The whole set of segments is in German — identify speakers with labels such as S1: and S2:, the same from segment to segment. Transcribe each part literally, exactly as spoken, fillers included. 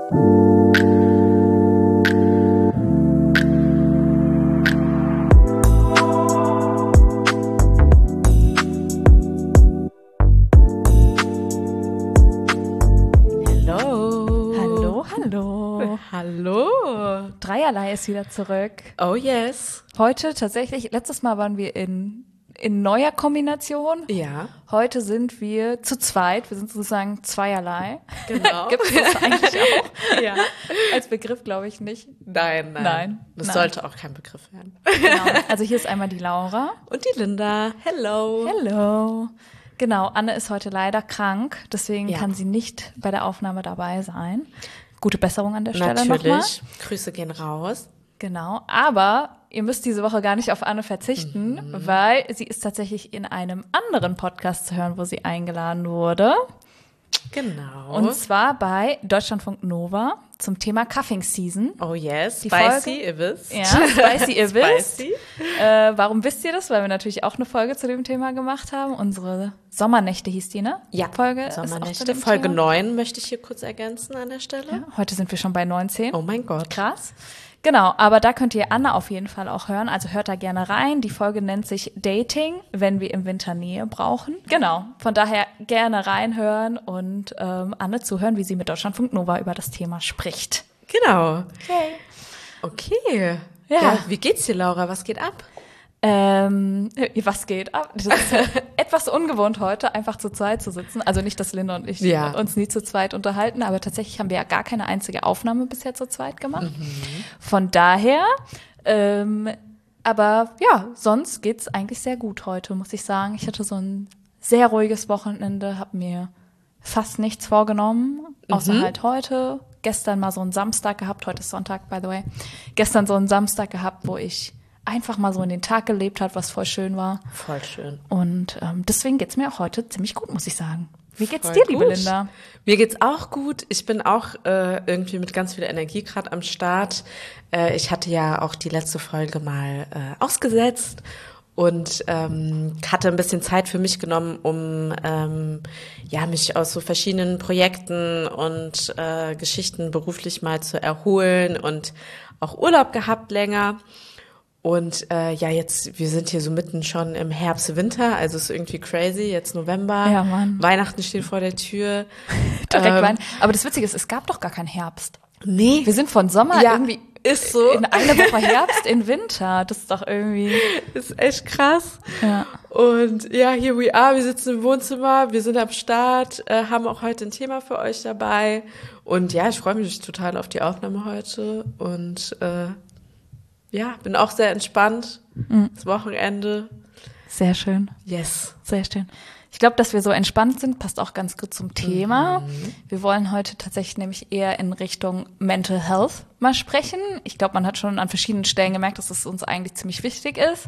S1: Hallo.
S2: Dreierlei ist wieder zurück.
S1: Oh yes.
S2: Heute tatsächlich, letztes Mal waren wir in, in neuer Kombination.
S1: Ja.
S2: Heute sind wir zu zweit. Wir sind sozusagen Zweierlei.
S1: Genau.
S2: Gibt es das eigentlich auch?
S1: Ja.
S2: Als Begriff glaube ich nicht.
S1: Nein, nein.
S2: Nein.
S1: Das
S2: nein.
S1: sollte auch kein Begriff werden.
S2: Genau. Also hier ist einmal die Laura.
S1: Und die Linda. Hello.
S2: Hello. Genau, Anne ist heute leider krank. Deswegen
S1: Ja.
S2: kann sie nicht bei der Aufnahme dabei sein. Gute Besserung an der Stelle nochmal.
S1: Natürlich. Grüße gehen raus.
S2: Genau, aber ihr müsst diese Woche gar nicht auf Anne verzichten, mhm. weil sie ist tatsächlich in einem anderen Podcast zu hören, wo sie eingeladen wurde.
S1: Genau.
S2: Und zwar bei Deutschlandfunk Nova zum Thema Cuffing Season.
S1: Oh yes,
S2: Die
S1: spicy,
S2: Folge,
S1: ihr wisst.
S2: Ja, spicy, ihr wisst.
S1: Spicy.
S2: Äh, warum wisst ihr das? Weil wir natürlich auch eine Folge zu dem Thema gemacht haben. Unsere Sommernächte hieß die, ne?
S1: Ja,
S2: Folge
S1: Sommernächte. Folge neun möchte ich hier kurz ergänzen an der Stelle.
S2: Ja, heute sind wir schon bei neunzehn.
S1: Oh mein Gott.
S2: Krass. Genau, aber da könnt ihr Anne auf jeden Fall auch hören, also hört da gerne rein. Die Folge nennt sich Dating, wenn wir im Winter Nähe brauchen. Genau, von daher gerne reinhören und ähm, Anne zuhören, wie sie mit Deutschlandfunk Nova über das Thema spricht.
S1: Genau.
S2: Okay.
S1: Okay.
S2: Ja.
S1: ja. Wie geht's dir, Laura? Was geht ab?
S2: Ähm, was geht ab? Das ist etwas ungewohnt heute, einfach zu zweit zu sitzen. Also nicht, dass Linda und ich
S1: ja.
S2: uns nie zu zweit unterhalten, aber tatsächlich haben wir ja gar keine einzige Aufnahme bisher zu zweit gemacht. Mhm. Von daher, ähm, aber ja, sonst geht's eigentlich sehr gut heute, muss ich sagen. Ich hatte so ein sehr ruhiges Wochenende, habe mir fast nichts vorgenommen, außer mhm. halt heute. Gestern mal so einen Samstag gehabt, heute ist Sonntag, by the way. Gestern so einen Samstag gehabt, wo ich einfach mal so in den Tag gelebt hat, was voll schön war.
S1: Voll schön.
S2: Und ähm, deswegen geht's mir auch heute ziemlich gut, muss ich sagen. Wie geht's
S1: voll
S2: dir,
S1: gut.
S2: liebe Linda?
S1: Mir geht's auch gut. Ich bin auch äh, irgendwie mit ganz viel Energie gerade am Start. Äh, ich hatte ja auch die letzte Folge mal äh, ausgesetzt und ähm, hatte ein bisschen Zeit für mich genommen, um ähm, ja mich aus so verschiedenen Projekten und äh, Geschichten beruflich mal zu erholen und auch Urlaub gehabt länger. Und äh, ja, jetzt, wir sind hier so mitten schon im Herbst, Winter, also ist irgendwie crazy, jetzt November,
S2: ja, Mann.
S1: Weihnachten steht vor der Tür.
S2: Direkt
S1: ähm,
S2: Weihnachten. Aber das Witzige ist, es gab doch gar keinen Herbst.
S1: Nee.
S2: Wir sind von Sommer
S1: ja,
S2: irgendwie
S1: ist so.
S2: in eine Woche Herbst in Winter. Das ist doch irgendwie...
S1: Ist echt krass.
S2: Ja.
S1: Und ja, here we are, wir sitzen im Wohnzimmer, wir sind am Start, äh, haben auch heute ein Thema für euch dabei. Und ja, ich freue mich total auf die Aufnahme heute und äh, ja, bin auch sehr entspannt. Mhm. Das Wochenende.
S2: Sehr schön.
S1: Yes.
S2: Sehr schön. Ich glaube, dass wir so entspannt sind, passt auch ganz gut zum Thema. Mhm. Wir wollen heute tatsächlich nämlich eher in Richtung Mental Health mal sprechen. Ich glaube, man hat schon an verschiedenen Stellen gemerkt, dass es uns eigentlich ziemlich wichtig ist.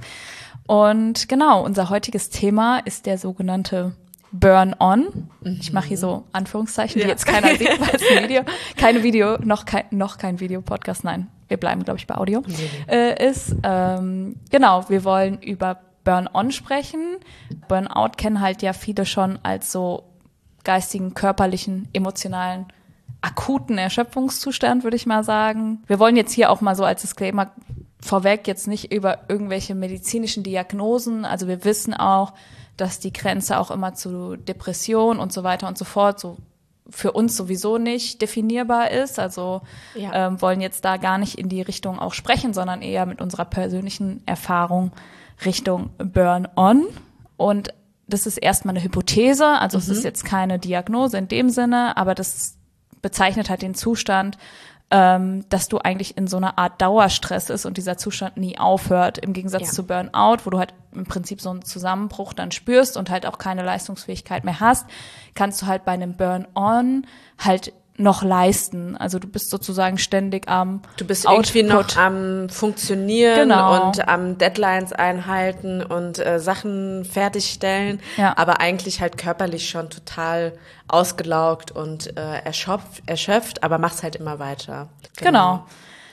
S2: Und genau, unser heutiges Thema ist der sogenannte Burn-on. Mhm. Ich mache hier so Anführungszeichen, die ja. jetzt keiner sieht, weil es ein Video, keine Video, noch kein, noch kein Video-Podcast, nein. Wir bleiben, glaube ich, bei Audio, nee. äh, ist, ähm, genau, wir wollen über Burn-on sprechen. Burnout kennen halt ja viele schon als so geistigen, körperlichen, emotionalen, akuten Erschöpfungszustand, würde ich mal sagen. Wir wollen jetzt hier auch mal so als Disclaimer vorweg jetzt nicht über irgendwelche medizinischen Diagnosen, also wir wissen auch, dass die Grenze auch immer zu Depression und so weiter und so fort so für uns sowieso nicht definierbar ist. Also ja. ähm, wollen jetzt da gar nicht in die Richtung auch sprechen, sondern eher mit unserer persönlichen Erfahrung Richtung Burn-on. Und das ist erstmal eine Hypothese, also mhm. es ist jetzt keine Diagnose in dem Sinne, aber das bezeichnet halt den Zustand, ähm, dass du eigentlich in so einer Art Dauerstress ist und dieser Zustand nie aufhört, im Gegensatz ja. zu Burnout, wo du halt im Prinzip so einen Zusammenbruch dann spürst und halt auch keine Leistungsfähigkeit mehr hast, kannst du halt bei einem Burn-on halt noch leisten. Also du bist sozusagen ständig am
S1: Du bist
S2: Output.
S1: irgendwie noch am Funktionieren
S2: genau.
S1: und am Deadlines einhalten und äh, Sachen fertigstellen,
S2: ja.
S1: aber eigentlich halt körperlich schon total ausgelaugt und äh, erschöpft, erschöpft, aber machst halt immer weiter.
S2: Genau. genau.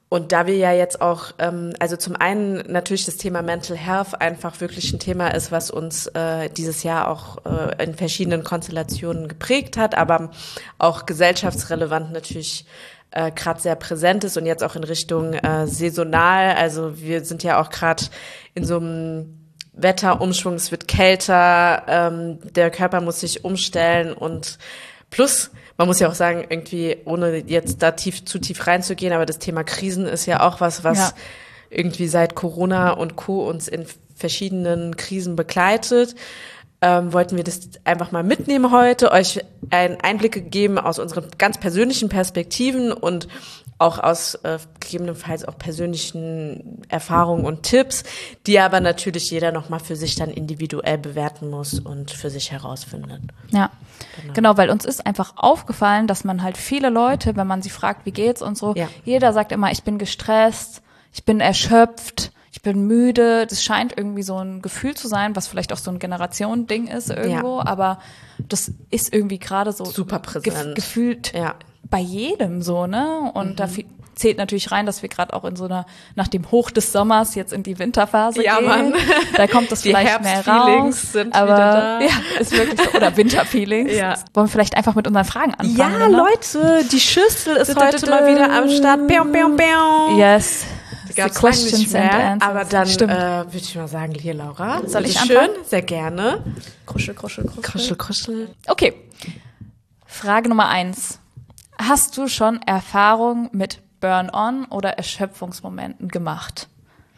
S1: Und da wir ja jetzt auch, ähm, also zum einen natürlich das Thema Mental Health einfach wirklich ein Thema ist, was uns äh, dieses Jahr auch äh, in verschiedenen Konstellationen geprägt hat, aber auch gesellschaftsrelevant natürlich äh, gerade sehr präsent ist und jetzt auch in Richtung äh, saisonal. Also wir sind ja auch gerade in so einem Wetterumschwung, es wird kälter, ähm, der Körper muss sich umstellen und plus, man muss ja auch sagen, irgendwie, ohne jetzt da tief, zu tief reinzugehen, aber das Thema Krisen ist ja auch was, was ja. irgendwie seit Corona und Co. uns in verschiedenen Krisen begleitet. Ähm, wollten wir das einfach mal mitnehmen heute, euch einen Einblick geben aus unseren ganz persönlichen Perspektiven und auch aus äh, gegebenenfalls auch persönlichen Erfahrungen und Tipps, die aber natürlich jeder nochmal für sich dann individuell bewerten muss und für sich herausfindet.
S2: Ja, genau. genau, weil uns ist einfach aufgefallen, dass man halt viele Leute, wenn man sie fragt, wie geht's und so, ja. jeder sagt immer, ich bin gestresst, ich bin erschöpft, ich bin müde. Das scheint irgendwie so ein Gefühl zu sein, was vielleicht auch so ein Generationending ist irgendwo, ja. aber das ist irgendwie gerade so
S1: super präsent.
S2: Ge- gefühlt
S1: ja.
S2: bei jedem so, ne? Und mhm. da f- zählt natürlich rein, dass wir gerade auch in so einer, nach dem Hoch des Sommers jetzt in die Winterphase
S1: ja,
S2: gehen.
S1: Mann.
S2: Da kommt das
S1: die
S2: vielleicht mehr raus.
S1: Sind
S2: aber
S1: wieder da.
S2: Ja, ist wirklich so. Oder Winterfeelings.
S1: Ja.
S2: Wollen wir vielleicht einfach mit unseren Fragen anfangen?
S1: Ja,
S2: ne?
S1: Leute, die Schüssel ist heute mal wieder am Start. Biau, biau, biau.
S2: Yes.
S1: The questions and answers. Aber dann äh, würde ich mal sagen, hier, Laura.
S2: Soll ich
S1: schön?
S2: anfangen?
S1: Sehr gerne.
S2: Kruschel, kruschel, kruschel.
S1: Kruschel, kruschel.
S2: Okay. Frage Nummer eins. Hast du schon Erfahrung mit Burn-on oder Erschöpfungsmomenten gemacht?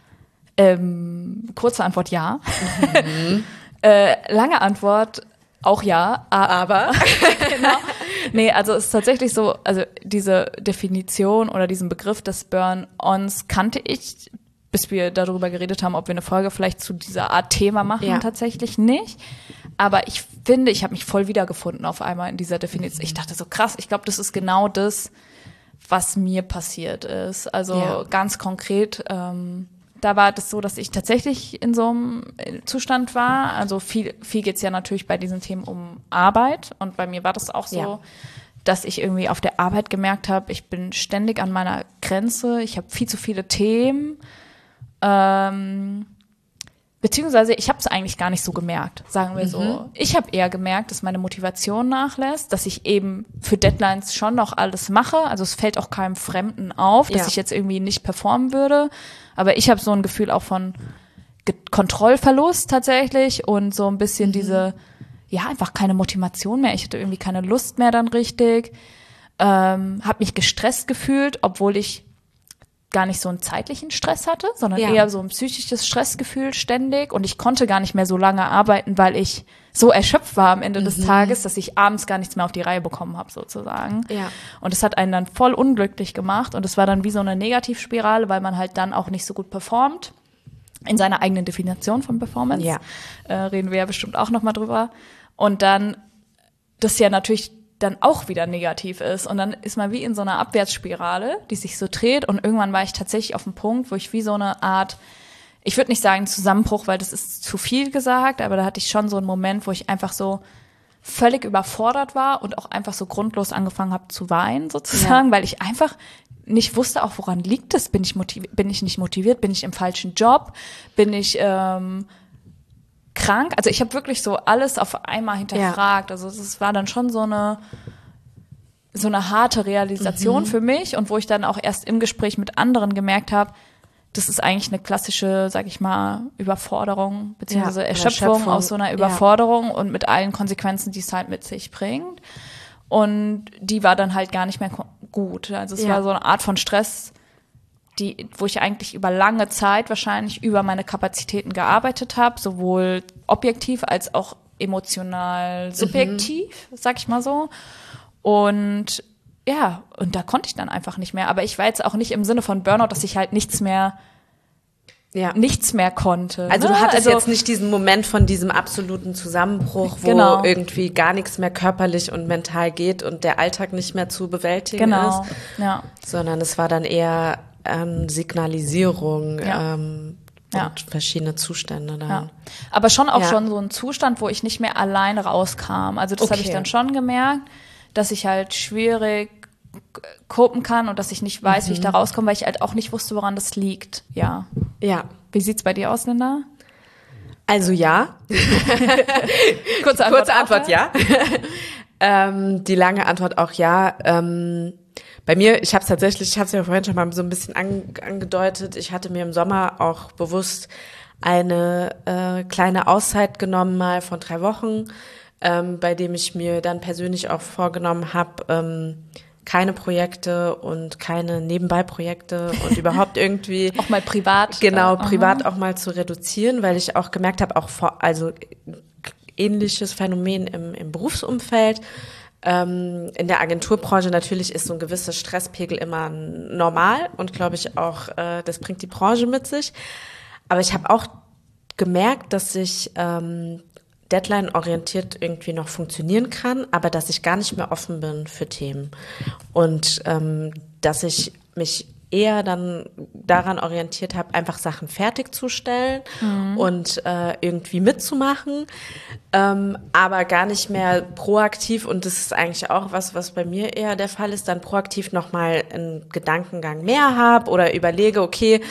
S2: Ähm, kurze Antwort, ja. Mhm. äh, lange Antwort, auch ja.
S1: Aber.
S2: Genau. Nee, also es ist tatsächlich so, also diese Definition oder diesen Begriff des Burn-ons kannte ich, bis wir darüber geredet haben, ob wir eine Folge vielleicht zu dieser Art Thema machen, ja. tatsächlich nicht. Aber ich finde, ich habe mich voll wiedergefunden auf einmal in dieser Definition. Ich dachte so, krass, ich glaube, das ist genau das, was mir passiert ist. Also ja. ganz konkret, ähm, da war das so, dass ich tatsächlich in so einem Zustand war. Also viel, viel geht's ja natürlich bei diesen Themen um Arbeit. Und bei mir war das auch so, ja. dass ich irgendwie auf der Arbeit gemerkt habe, ich bin ständig an meiner Grenze. Ich habe viel zu viele Themen. Ähm, beziehungsweise ich habe es eigentlich gar nicht so gemerkt, sagen wir mhm. so. Ich habe eher gemerkt, dass meine Motivation nachlässt, dass ich eben für Deadlines schon noch alles mache. Also es fällt auch keinem Fremden auf, dass ja. ich jetzt irgendwie nicht performen würde. Aber ich habe so ein Gefühl auch von Ge- Kontrollverlust tatsächlich und so ein bisschen mhm. diese, ja, einfach keine Motivation mehr. Ich hatte irgendwie keine Lust mehr dann richtig. Ähm, habe mich gestresst gefühlt, obwohl ich gar nicht so einen zeitlichen Stress hatte, sondern ja. eher so ein psychisches Stressgefühl ständig. Und ich konnte gar nicht mehr so lange arbeiten, weil ich so erschöpft war am Ende mhm. des Tages, dass ich abends gar nichts mehr auf die Reihe bekommen habe, sozusagen.
S1: Ja.
S2: Und das hat einen dann voll unglücklich gemacht. Und es war dann wie so eine Negativspirale, weil man halt dann auch nicht so gut performt. In seiner eigenen Definition von Performance.
S1: Ja.
S2: Äh, reden wir ja bestimmt auch noch mal drüber. Und dann, das ja natürlich dann auch wieder negativ ist. Und dann ist man wie in so einer Abwärtsspirale, die sich so dreht. Und irgendwann war ich tatsächlich auf dem Punkt, wo ich wie so eine Art, ich würde nicht sagen Zusammenbruch, weil das ist zu viel gesagt, aber da hatte ich schon so einen Moment, wo ich einfach so völlig überfordert war und auch einfach so grundlos angefangen habe zu weinen sozusagen, ja. weil ich einfach nicht wusste, auch woran liegt es. Bin ich motiviert, bin ich nicht motiviert? Bin ich im falschen Job? Bin ich ähm, krank? Also ich habe wirklich so alles auf einmal hinterfragt. Ja. Also es war dann schon so eine so eine harte Realisation mhm. für mich und wo ich dann auch erst im Gespräch mit anderen gemerkt habe, das ist eigentlich eine klassische, sag ich mal, Überforderung beziehungsweise
S1: ja,
S2: Erschöpfung, Erschöpfung aus so einer Überforderung ja. und mit allen Konsequenzen, die es halt mit sich bringt. Und die war dann halt gar nicht mehr gut. Also es ja. war so eine Art von Stress, die, wo ich eigentlich über lange Zeit wahrscheinlich über meine Kapazitäten gearbeitet habe, sowohl objektiv als auch emotional subjektiv, mhm. sag ich mal so. Und ja, und da konnte ich dann einfach nicht mehr. Aber ich war jetzt auch nicht im Sinne von Burnout, dass ich halt nichts mehr ja. nichts mehr konnte.
S1: Also
S2: ne?
S1: du hattest
S2: also,
S1: jetzt nicht diesen Moment von diesem absoluten Zusammenbruch, wo
S2: genau.
S1: irgendwie gar nichts mehr körperlich und mental geht und der Alltag nicht mehr zu bewältigen
S2: genau.
S1: ist,
S2: ja.
S1: sondern es war dann eher ähm, Signalisierung
S2: ja.
S1: ähm,
S2: ja.
S1: und verschiedene Zustände dann.
S2: Ja. Aber schon auch
S1: ja.
S2: schon so ein Zustand, wo ich nicht mehr allein rauskam. Also das
S1: okay.
S2: habe ich dann schon gemerkt, dass ich halt schwierig copen kann und dass ich nicht weiß,
S1: Mhm.
S2: wie ich da rauskomme, weil ich halt auch nicht wusste, woran das liegt. Ja.
S1: Ja.
S2: Wie sieht's bei dir aus, Linda?
S1: Also ja.
S2: Kurze Antwort,
S1: Kurze Antwort ja. ähm, die lange Antwort auch ja. Ähm, bei mir, ich habe es tatsächlich, ich habe es ja vorhin schon mal so ein bisschen an, angedeutet, ich hatte mir im Sommer auch bewusst eine äh, kleine Auszeit genommen, mal von drei Wochen, ähm, bei dem ich mir dann persönlich auch vorgenommen habe, ähm, keine Projekte und keine Nebenbei-Projekte und überhaupt irgendwie
S2: auch mal privat.
S1: Genau,
S2: äh,
S1: privat auch mal zu reduzieren, weil ich auch gemerkt habe, auch vor, also ähnliches Phänomen im, im Berufsumfeld. Ähm, in der Agenturbranche natürlich ist so ein gewisser Stresspegel immer normal und glaube ich auch, äh, das bringt die Branche mit sich. Aber ich habe auch gemerkt, dass ich ähm, Deadline-orientiert irgendwie noch funktionieren kann, aber dass ich gar nicht mehr offen bin für Themen. Und ähm, dass ich mich eher dann daran orientiert habe, einfach Sachen fertigzustellen mhm. und äh, irgendwie mitzumachen, ähm, aber gar nicht mehr proaktiv, und das ist eigentlich auch was, was bei mir eher der Fall ist, dann proaktiv nochmal einen Gedankengang mehr habe oder überlege, okay,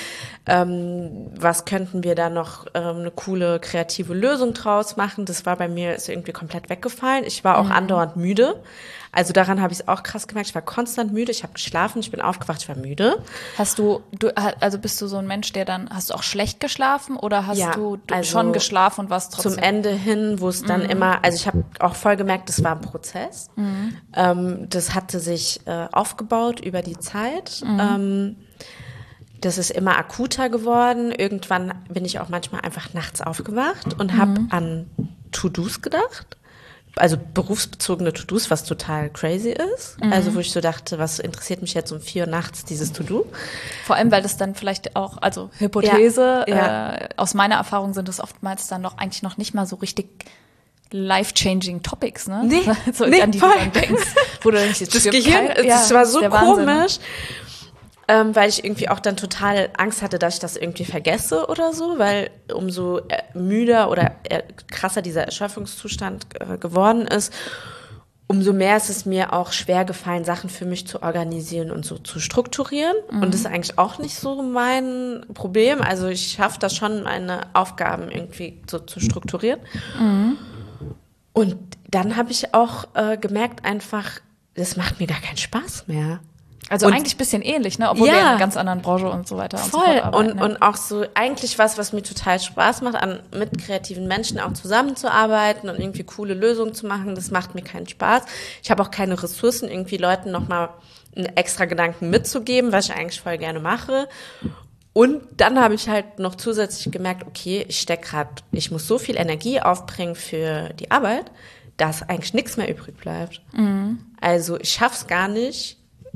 S1: ähm, was könnten wir da noch ähm, eine coole kreative Lösung draus machen. Das war bei mir ist irgendwie komplett weggefallen. Ich war auch mhm. andauernd müde. Also daran habe ich es auch krass gemerkt. Ich war konstant müde. Ich habe geschlafen, ich bin aufgewacht, ich war müde.
S2: Hast du, du, also bist du so ein Mensch, der dann, hast du auch schlecht geschlafen oder hast
S1: ja,
S2: du, du
S1: also
S2: schon geschlafen und warst trotzdem?
S1: Zum Ende hin, wo es dann mhm. immer, also ich habe auch voll gemerkt, das war ein Prozess. Mhm. Ähm, das hatte sich äh, aufgebaut über die Zeit. Mhm. Ähm, das ist immer akuter geworden. Irgendwann bin ich auch manchmal einfach nachts aufgewacht und habe mhm. an To-Dos gedacht. Also berufsbezogene To-Dos, was total crazy ist. Mhm. Also wo ich so dachte, was interessiert mich jetzt um vier Uhr nachts, dieses To-Do?
S2: Vor allem, weil das dann vielleicht auch, also Hypothese,
S1: ja, ja.
S2: Äh, aus meiner Erfahrung sind das oftmals dann doch eigentlich noch nicht mal so richtig life-changing Topics, ne?
S1: Nee,
S2: so,
S1: nee,
S2: an die
S1: voll.
S2: du dann denkst. Wo du denkst, jetzt
S1: das Gehirn,
S2: kein, ja,
S1: das war so
S2: der
S1: komisch.
S2: Wahnsinn.
S1: Ähm, weil ich irgendwie auch dann total Angst hatte, dass ich das irgendwie vergesse oder so, weil umso äh, müder oder äh, krasser dieser Erschöpfungszustand äh, geworden ist, umso mehr ist es mir auch schwer gefallen, Sachen für mich zu organisieren und so zu strukturieren. Mhm. Und das ist eigentlich auch nicht so mein Problem. Also ich schaffe das schon, meine Aufgaben irgendwie so zu strukturieren. Mhm. Und dann habe ich auch äh, gemerkt einfach, das macht mir gar keinen Spaß mehr.
S2: Also
S1: und
S2: eigentlich ein bisschen ähnlich, ne? Obwohl
S1: ja,
S2: wir in einer ganz anderen Branche und so weiter und
S1: voll.
S2: so fort arbeiten.
S1: Und,
S2: ne?
S1: und auch so eigentlich was, was mir total Spaß macht, an mit kreativen Menschen auch zusammenzuarbeiten und irgendwie coole Lösungen zu machen, das macht mir keinen Spaß. Ich habe auch keine Ressourcen, irgendwie Leuten nochmal einen extra Gedanken mitzugeben, was ich eigentlich voll gerne mache. Und dann habe ich halt noch zusätzlich gemerkt, okay, ich stecke gerade, ich muss so viel Energie aufbringen für die Arbeit, dass eigentlich nichts mehr übrig bleibt. Mhm. Also ich schaff's gar nicht,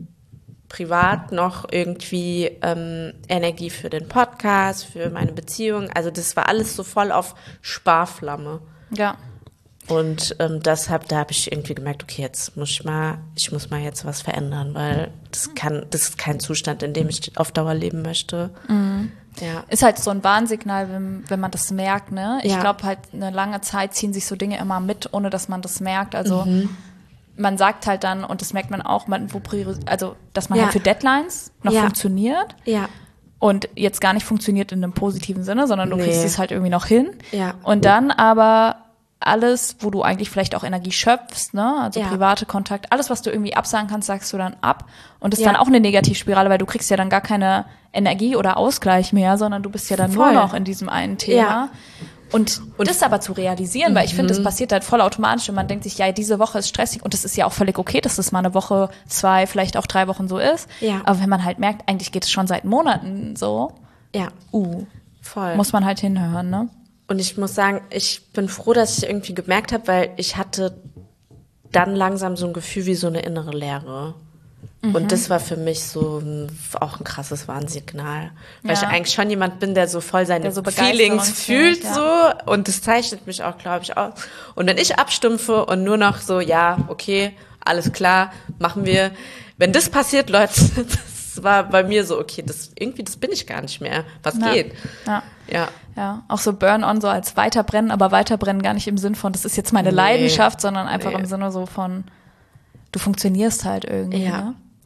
S1: privat noch irgendwie ähm, Energie für den Podcast, für meine Beziehung. Also das war alles so voll auf Sparflamme.
S2: Ja.
S1: Und ähm, deshalb, da habe ich irgendwie gemerkt, okay, jetzt muss ich mal, ich muss mal jetzt was verändern, weil das kann, das ist kein Zustand, in dem ich auf Dauer leben möchte. Mhm. Ja.
S2: Ist halt so ein Warnsignal, wenn, wenn man das merkt, ne? Ich
S1: ja.
S2: glaube halt, eine lange Zeit ziehen sich so Dinge immer mit, ohne dass man das merkt. Also mhm. man sagt halt dann, und das merkt man auch, man, wo priori- also dass man
S1: ja.
S2: halt für Deadlines noch
S1: ja.
S2: funktioniert.
S1: Ja.
S2: Und jetzt gar nicht funktioniert in einem positiven Sinne, sondern du
S1: nee.
S2: kriegst es halt irgendwie noch hin.
S1: Ja.
S2: Und dann aber alles, wo du eigentlich vielleicht auch Energie schöpfst, ne, also
S1: ja.
S2: private Kontakt, alles, was du irgendwie absagen kannst, sagst du dann ab. Und das ist
S1: ja.
S2: dann auch eine Negativspirale, weil du kriegst ja dann gar keine Energie oder Ausgleich mehr, sondern du bist ja dann
S1: voll.
S2: nur noch in diesem einen Thema.
S1: Ja.
S2: Und, und das aber zu realisieren, weil ich finde, das passiert halt voll automatisch und man denkt sich, ja, diese Woche ist stressig und das ist ja auch völlig okay, dass das mal eine Woche, zwei, vielleicht auch drei Wochen so ist.
S1: Ja.
S2: Aber wenn man halt merkt, eigentlich geht es schon seit Monaten so,
S1: ja.
S2: uh,
S1: voll.
S2: muss man halt hinhören, ne?
S1: Und ich muss sagen, ich bin froh, dass ich irgendwie gemerkt habe, weil ich hatte dann langsam so ein Gefühl wie so eine innere Leere. Mhm. Und das war für mich so ein, auch ein krasses Warnsignal. Weil ja. ich eigentlich schon jemand bin, der so voll seine
S2: so
S1: Feelings fühlt
S2: ja.
S1: so. Und das zeichnet mich auch, glaube ich, aus. Und wenn ich abstumpfe und nur noch so, ja, okay, alles klar, machen wir. Wenn das passiert, Leute, das war bei mir so, okay, das irgendwie, das bin ich gar nicht mehr. Was
S2: ja.
S1: geht?
S2: Ja.
S1: Ja.
S2: Ja, auch so Burn-on so als Weiterbrennen, aber Weiterbrennen gar nicht im Sinn von, das ist jetzt meine
S1: nee.
S2: Leidenschaft, sondern einfach
S1: nee.
S2: im Sinne so von, du funktionierst halt irgendwie.
S1: Ja.
S2: Ne?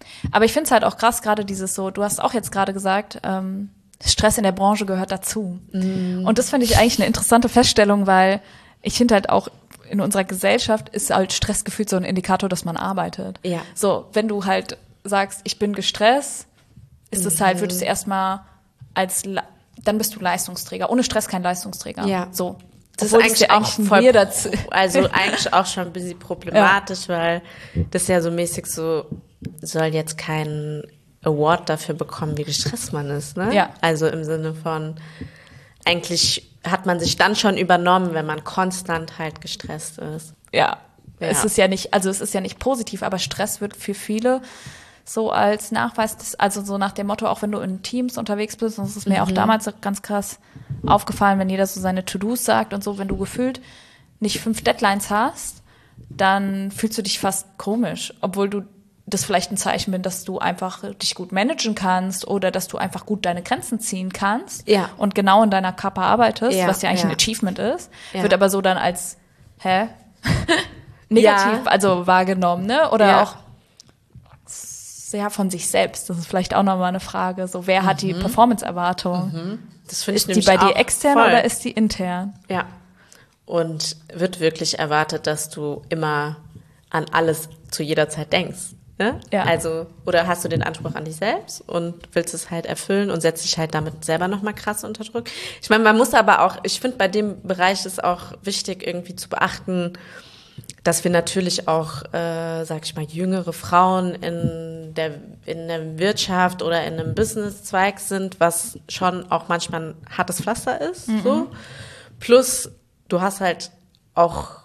S2: Aber ich finde es halt auch krass, gerade dieses so, du hast auch jetzt gerade gesagt, ähm, Stress in der Branche gehört dazu. Mm. Und das finde ich eigentlich eine interessante Feststellung, weil ich finde halt auch, in unserer Gesellschaft ist halt Stress gefühlt so ein Indikator, dass man arbeitet.
S1: Ja.
S2: So, wenn du halt sagst, ich bin gestresst, ist es mhm. halt, wird es erstmal als, dann bist du Leistungsträger. Ohne Stress kein Leistungsträger.
S1: Ja.
S2: So.
S1: Das Obwohl ist eigentlich auch voll, dazu. Also eigentlich auch schon ein bisschen problematisch, ja. weil das ja so mäßig so, soll jetzt kein Award dafür bekommen, wie gestresst man ist, ne?
S2: Ja.
S1: Also im Sinne von, eigentlich hat man sich dann schon übernommen, wenn man konstant halt gestresst ist.
S2: Ja.
S1: ja.
S2: Es ist ja nicht, also es ist ja nicht positiv, aber Stress wird für viele so als Nachweis, des, also so nach dem Motto, auch wenn du in Teams unterwegs bist, und das ist mir mhm. auch damals ganz krass aufgefallen, wenn jeder so seine To-Dos sagt und so, wenn du gefühlt nicht fünf Deadlines hast, dann fühlst du dich fast komisch, obwohl du das vielleicht ein Zeichen bin, dass du einfach dich gut managen kannst oder dass du einfach gut deine Grenzen ziehen kannst
S1: ja.
S2: und genau in deiner Kappa arbeitest,
S1: ja,
S2: was ja eigentlich
S1: ja.
S2: ein Achievement ist,
S1: ja.
S2: wird aber so dann als, hä? Negativ,
S1: ja.
S2: also wahrgenommen, ne? Oder
S1: ja.
S2: auch sehr von sich selbst. Das ist vielleicht auch nochmal eine Frage, so wer
S1: mhm.
S2: hat die Performance-Erwartung?
S1: Mhm. Das finde ich
S2: Ist die bei dir
S1: auch
S2: extern
S1: voll.
S2: Oder ist die intern?
S1: Ja. Und wird wirklich erwartet, dass du immer an alles zu jeder Zeit denkst. Ne?
S2: Ja.
S1: Also, oder hast du den Anspruch an dich selbst und willst es halt erfüllen und setzt dich halt damit selber nochmal krass unter Druck. Ich meine, man muss aber auch, ich finde, bei dem Bereich ist auch wichtig, irgendwie zu beachten, dass wir natürlich auch, äh, sag ich mal, jüngere Frauen in der, in der Wirtschaft oder in einem Businesszweig sind, was schon auch manchmal ein hartes Pflaster ist. Mhm. So. Plus, du hast halt auch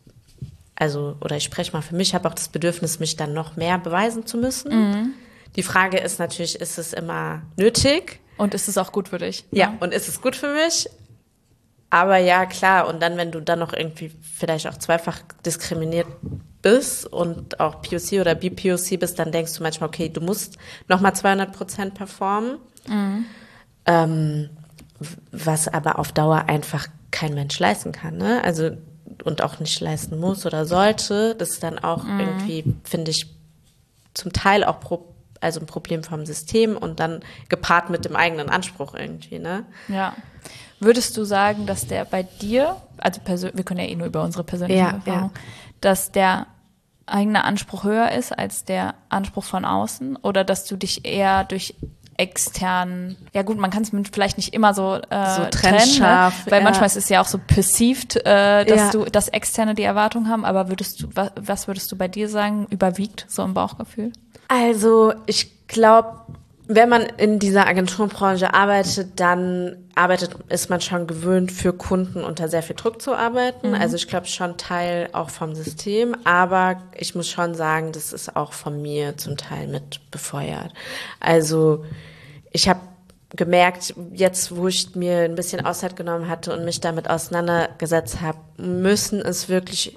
S1: Also, oder ich spreche mal für mich, habe auch das Bedürfnis, mich dann noch mehr beweisen zu müssen. Mhm. Die Frage ist natürlich, ist es immer nötig?
S2: Und ist es auch gut für dich?
S1: Ja, ja, und ist es gut für mich? Aber ja, klar, und dann, wenn du dann noch irgendwie vielleicht auch zweifach diskriminiert bist und auch P O C oder B P O C bist, dann denkst du manchmal, okay, du musst nochmal zweihundert Prozent performen. Mhm. Ähm, was aber auf Dauer einfach kein Mensch leisten kann, ne? Also, und auch nicht leisten muss oder sollte, das ist dann auch mhm. irgendwie, finde ich, zum Teil auch pro, also ein Problem vom System und dann gepaart mit dem eigenen Anspruch irgendwie, ne?
S2: Ja. Würdest du sagen, dass der bei dir, also persö- wir können ja eh nur über unsere persönliche
S1: ja,
S2: Erfahrung,
S1: ja.
S2: dass der eigene Anspruch höher ist als der Anspruch von außen oder dass du dich eher durch externen, ja gut, man kann es vielleicht nicht immer so, äh,
S1: so
S2: trennen, ne? Weil
S1: ja.
S2: manchmal ist es ja auch so perceived, äh, dass
S1: ja.
S2: du, dass Externe die Erwartung haben, aber würdest du, was, was würdest du bei dir sagen, überwiegt so im Bauchgefühl?
S1: Also ich glaube, wenn man in dieser Agenturbranche arbeitet, dann arbeitet, ist man schon gewöhnt, für Kunden unter sehr viel Druck zu arbeiten. Mhm. Also ich glaube schon Teil auch vom System, aber ich muss schon sagen, das ist auch von mir zum Teil mit befeuert. Also ich habe gemerkt, jetzt wo ich mir ein bisschen Auszeit genommen hatte und mich damit auseinandergesetzt habe, müssen es wirklich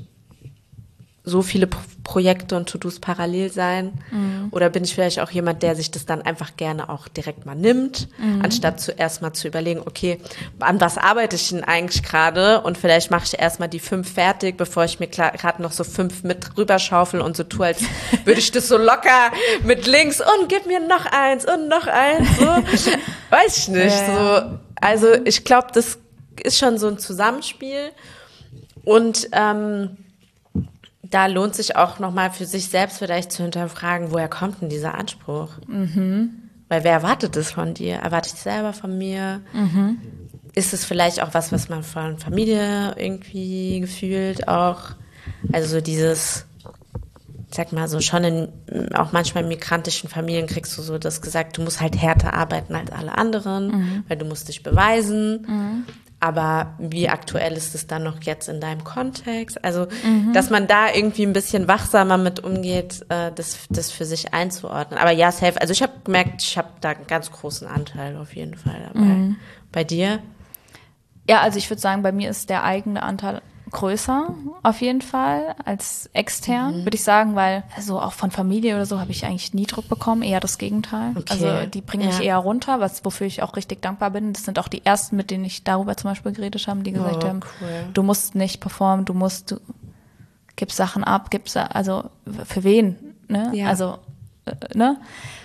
S1: so viele Pro- Projekte und To-Dos parallel sein? Mhm. Oder bin ich vielleicht auch jemand, der sich das dann einfach gerne auch direkt mal nimmt, mhm. anstatt zuerst mal zu überlegen, okay, an was arbeite ich denn eigentlich gerade? Und vielleicht mache ich erst mal die fünf fertig, bevor ich mir gerade noch so fünf mit rüberschaufel und so tue, als würde ich das so locker mit links und gib mir noch eins und noch eins. So. Weiß ich nicht. Ja. So. Also ich glaube, das ist schon so ein Zusammenspiel. Und ähm, da lohnt sich auch nochmal für sich selbst vielleicht zu hinterfragen, woher kommt denn dieser Anspruch? Mhm. Weil wer erwartet das von dir? Erwarte ich es selber von mir? Mhm. Ist es vielleicht auch was, was man von Familie irgendwie gefühlt auch? Also so dieses, sag mal so, schon in auch manchmal in migrantischen Familien kriegst du so das gesagt, du musst halt härter arbeiten als alle anderen, mhm. weil du musst dich beweisen. Mhm. Aber wie aktuell ist es dann noch jetzt in deinem Kontext? Also, mhm. dass man da irgendwie ein bisschen wachsamer mit umgeht, äh, das, das für sich einzuordnen. Aber ja, safe. Also ich habe gemerkt, ich habe da einen ganz großen Anteil auf jeden Fall dabei. Mhm. Bei dir?
S2: Ja, also ich würde sagen, bei mir ist der eigene Anteil größer auf jeden Fall als extern, mhm. würde ich sagen, weil also auch von Familie oder so habe ich eigentlich nie Druck bekommen, eher das Gegenteil. Okay. Also die bringen mich ja. eher runter, was wofür ich auch richtig dankbar bin. Das sind auch die ersten, mit denen ich darüber zum Beispiel geredet habe, die gesagt
S1: oh,
S2: haben,
S1: cool.
S2: du musst nicht performen, du musst, du gibst Sachen ab, gibst also für wen, ne?
S1: Ja.
S2: Also äh, ne?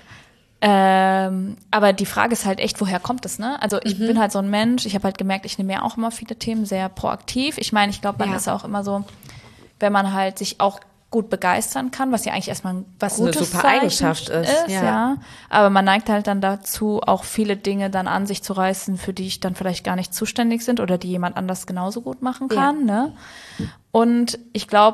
S2: Ähm, aber die Frage ist halt echt, woher kommt es, ne? Also ich mhm. bin halt so ein Mensch, ich habe halt gemerkt, ich nehme ja auch immer viele Themen sehr proaktiv. Ich meine, ich glaube, man ja. ist auch immer so, wenn man halt sich auch gut begeistern kann, was ja eigentlich erstmal ein
S1: was
S2: gutes
S1: eine super
S2: Zeichen
S1: Eigenschaft ist,
S2: ist
S1: ja.
S2: ja. Aber man neigt halt dann dazu, auch viele Dinge dann an sich zu reißen, für die ich dann vielleicht gar nicht zuständig sind oder die jemand anders genauso gut machen kann, ja. ne? Und ich glaube,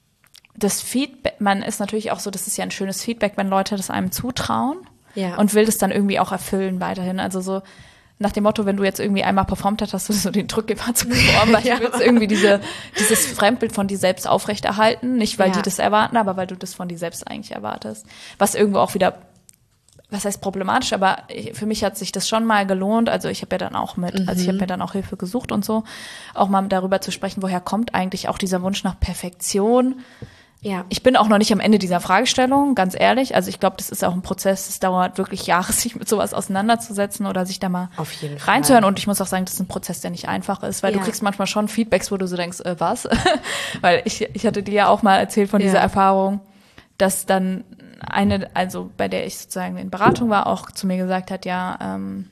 S2: das Feedback, man ist natürlich auch so, das ist ja ein schönes Feedback, wenn Leute das einem zutrauen. Ja. Und will das dann irgendwie auch erfüllen weiterhin. Also so nach dem Motto, wenn du jetzt irgendwie einmal performt hast, hast du so den Druck gehabt zu performen, weil ja. du willst irgendwie diese, dieses Fremdbild von dir selbst aufrechterhalten. Nicht, weil ja. die das erwarten, aber weil du das von dir selbst eigentlich erwartest. Was irgendwo auch wieder, was heißt problematisch, aber für mich hat sich das schon mal gelohnt. Also ich habe ja dann auch mit, mhm. also ich habe mir dann auch Hilfe gesucht und so, auch mal darüber zu sprechen, woher kommt eigentlich auch dieser Wunsch nach Perfektion. Ja. Ich bin auch noch nicht am Ende dieser Fragestellung, ganz ehrlich. Also ich glaube, das ist auch ein Prozess, es dauert wirklich Jahre, sich mit sowas auseinanderzusetzen oder sich da mal
S1: Auf jeden
S2: reinzuhören.
S1: Fall.
S2: Und ich muss auch sagen, das ist ein Prozess, der nicht einfach ist, weil
S1: ja.
S2: du kriegst manchmal schon Feedbacks, wo du so denkst, äh, was? Weil ich, ich hatte dir ja auch mal erzählt von ja. dieser Erfahrung, dass dann eine, also bei der ich sozusagen in Beratung war, auch zu mir gesagt hat, ja, ähm,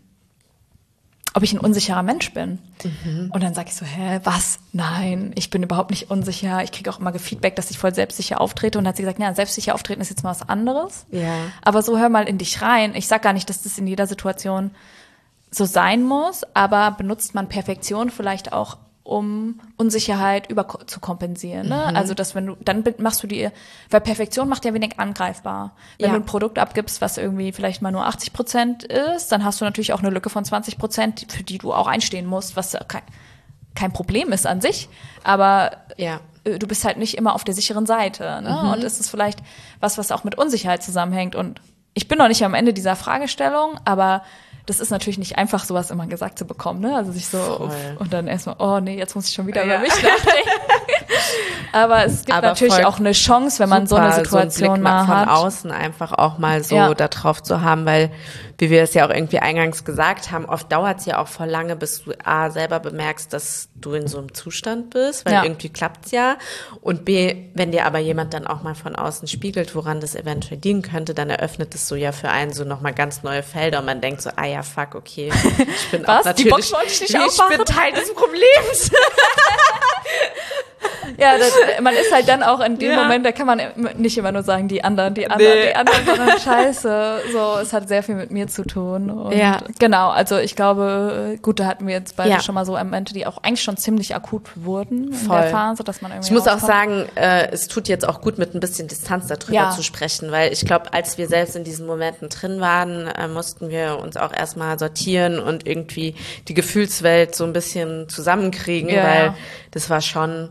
S2: ob ich ein unsicherer Mensch bin. Mhm. Und dann sage ich so, hä, was? Nein, ich bin überhaupt nicht unsicher. Ich kriege auch immer Feedback, dass ich voll selbstsicher auftrete. Und dann hat sie gesagt, ja, selbstsicher auftreten ist jetzt mal was anderes.
S1: Ja.
S2: Aber so hör mal in dich rein. Ich sag gar nicht, dass das in jeder Situation so sein muss, aber benutzt man Perfektion vielleicht auch, um Unsicherheit über zu kompensieren. Ne? Mhm. Also, dass wenn du, dann machst du die, weil Perfektion macht ja wenig angreifbar. Wenn ja. du ein Produkt abgibst, was irgendwie vielleicht mal nur achtzig Prozent ist, dann hast du natürlich auch eine Lücke von zwanzig Prozent, für die du auch einstehen musst, was kein, kein Problem ist an sich. Aber
S1: ja.
S2: du bist halt nicht immer auf der sicheren Seite. Ne? Mhm. Und es ist vielleicht was, was auch mit Unsicherheit zusammenhängt. Und ich bin noch nicht am Ende dieser Fragestellung, aber das ist natürlich nicht einfach, sowas immer gesagt zu bekommen, ne? Also sich so Voll. Und dann erstmal, oh nee, jetzt muss ich schon wieder ja. über mich nachdenken. Aber es gibt Aber natürlich auch eine Chance, wenn man super, so eine Situation so einen Blick mal
S1: von
S2: hat.
S1: außen einfach auch mal so
S2: ja.
S1: da drauf zu haben, weil, wie wir es ja auch irgendwie eingangs gesagt haben, oft dauert es ja auch voll lange, bis du A, selber bemerkst, dass du in so einem Zustand bist, weil
S2: ja.
S1: irgendwie klappt's ja. Und B, wenn dir aber jemand dann auch mal von außen spiegelt, woran das eventuell dienen könnte, dann eröffnet es so ja für einen so nochmal ganz neue Felder und man denkt so, ah ja, fuck, okay, ich bin
S2: Was?
S1: auch natürlich,
S2: Die Box wollte ich nicht
S1: ich
S2: aufmachen?
S1: bin Teil des Problems.
S2: Ja, das, man ist halt dann auch in dem ja. Moment, da kann man nicht immer nur sagen, die anderen, die anderen, nee. die anderen, sondern scheiße. So, es hat sehr viel mit mir zu tun. Und
S1: ja.
S2: Genau, also ich glaube, gut, da hatten wir jetzt beide
S1: ja.
S2: schon mal so Momente, die auch eigentlich schon ziemlich akut wurden
S1: Voll.
S2: in der Phase, dass man irgendwie
S1: Ich muss auch
S2: rauskommt.
S1: sagen, äh, es tut jetzt auch gut, mit ein bisschen Distanz darüber
S2: ja.
S1: zu sprechen, weil ich glaube, als wir selbst in diesen Momenten drin waren, äh, mussten wir uns auch erstmal sortieren und irgendwie die Gefühlswelt so ein bisschen zusammenkriegen,
S2: ja.
S1: weil das war schon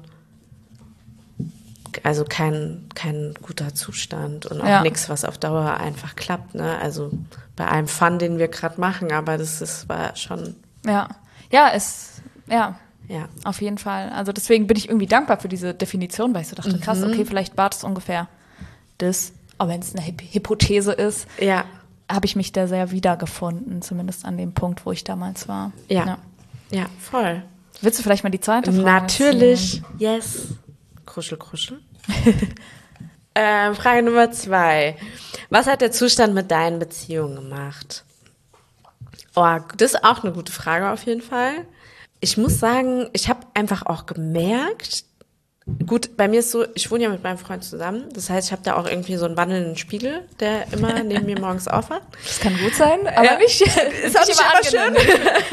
S1: also kein kein guter Zustand und auch
S2: ja.
S1: nichts, was auf Dauer einfach klappt, ne? Also bei allem Fun, den wir gerade machen, aber das ist war schon
S2: ja ja es ja
S1: ja
S2: auf jeden Fall. Also deswegen bin ich irgendwie dankbar für diese Definition, weil ich so dachte, mhm. krass, okay, vielleicht war das ungefähr das, auch wenn es eine Hy- Hypothese ist.
S1: Ja,
S2: habe ich mich da sehr wiedergefunden, zumindest an dem Punkt, wo ich damals war.
S1: Ja, ja, ja voll.
S2: Willst du vielleicht mal die zweite Frage
S1: Natürlich,
S2: ziehen?
S1: yes. Kruschel, kruschel. ähm, Frage Nummer zwei. Was hat der Zustand mit deinen Beziehungen gemacht? Oh, das ist auch eine gute Frage auf jeden Fall. Ich muss sagen, ich habe einfach auch gemerkt, gut, bei mir ist so, ich wohne ja mit meinem Freund zusammen. Das heißt, ich habe da auch irgendwie so einen wandelnden Spiegel, der immer neben mir morgens aufwacht.
S2: Das kann gut sein, aber
S1: ja.
S2: nicht,
S1: ist auch nicht immer schön.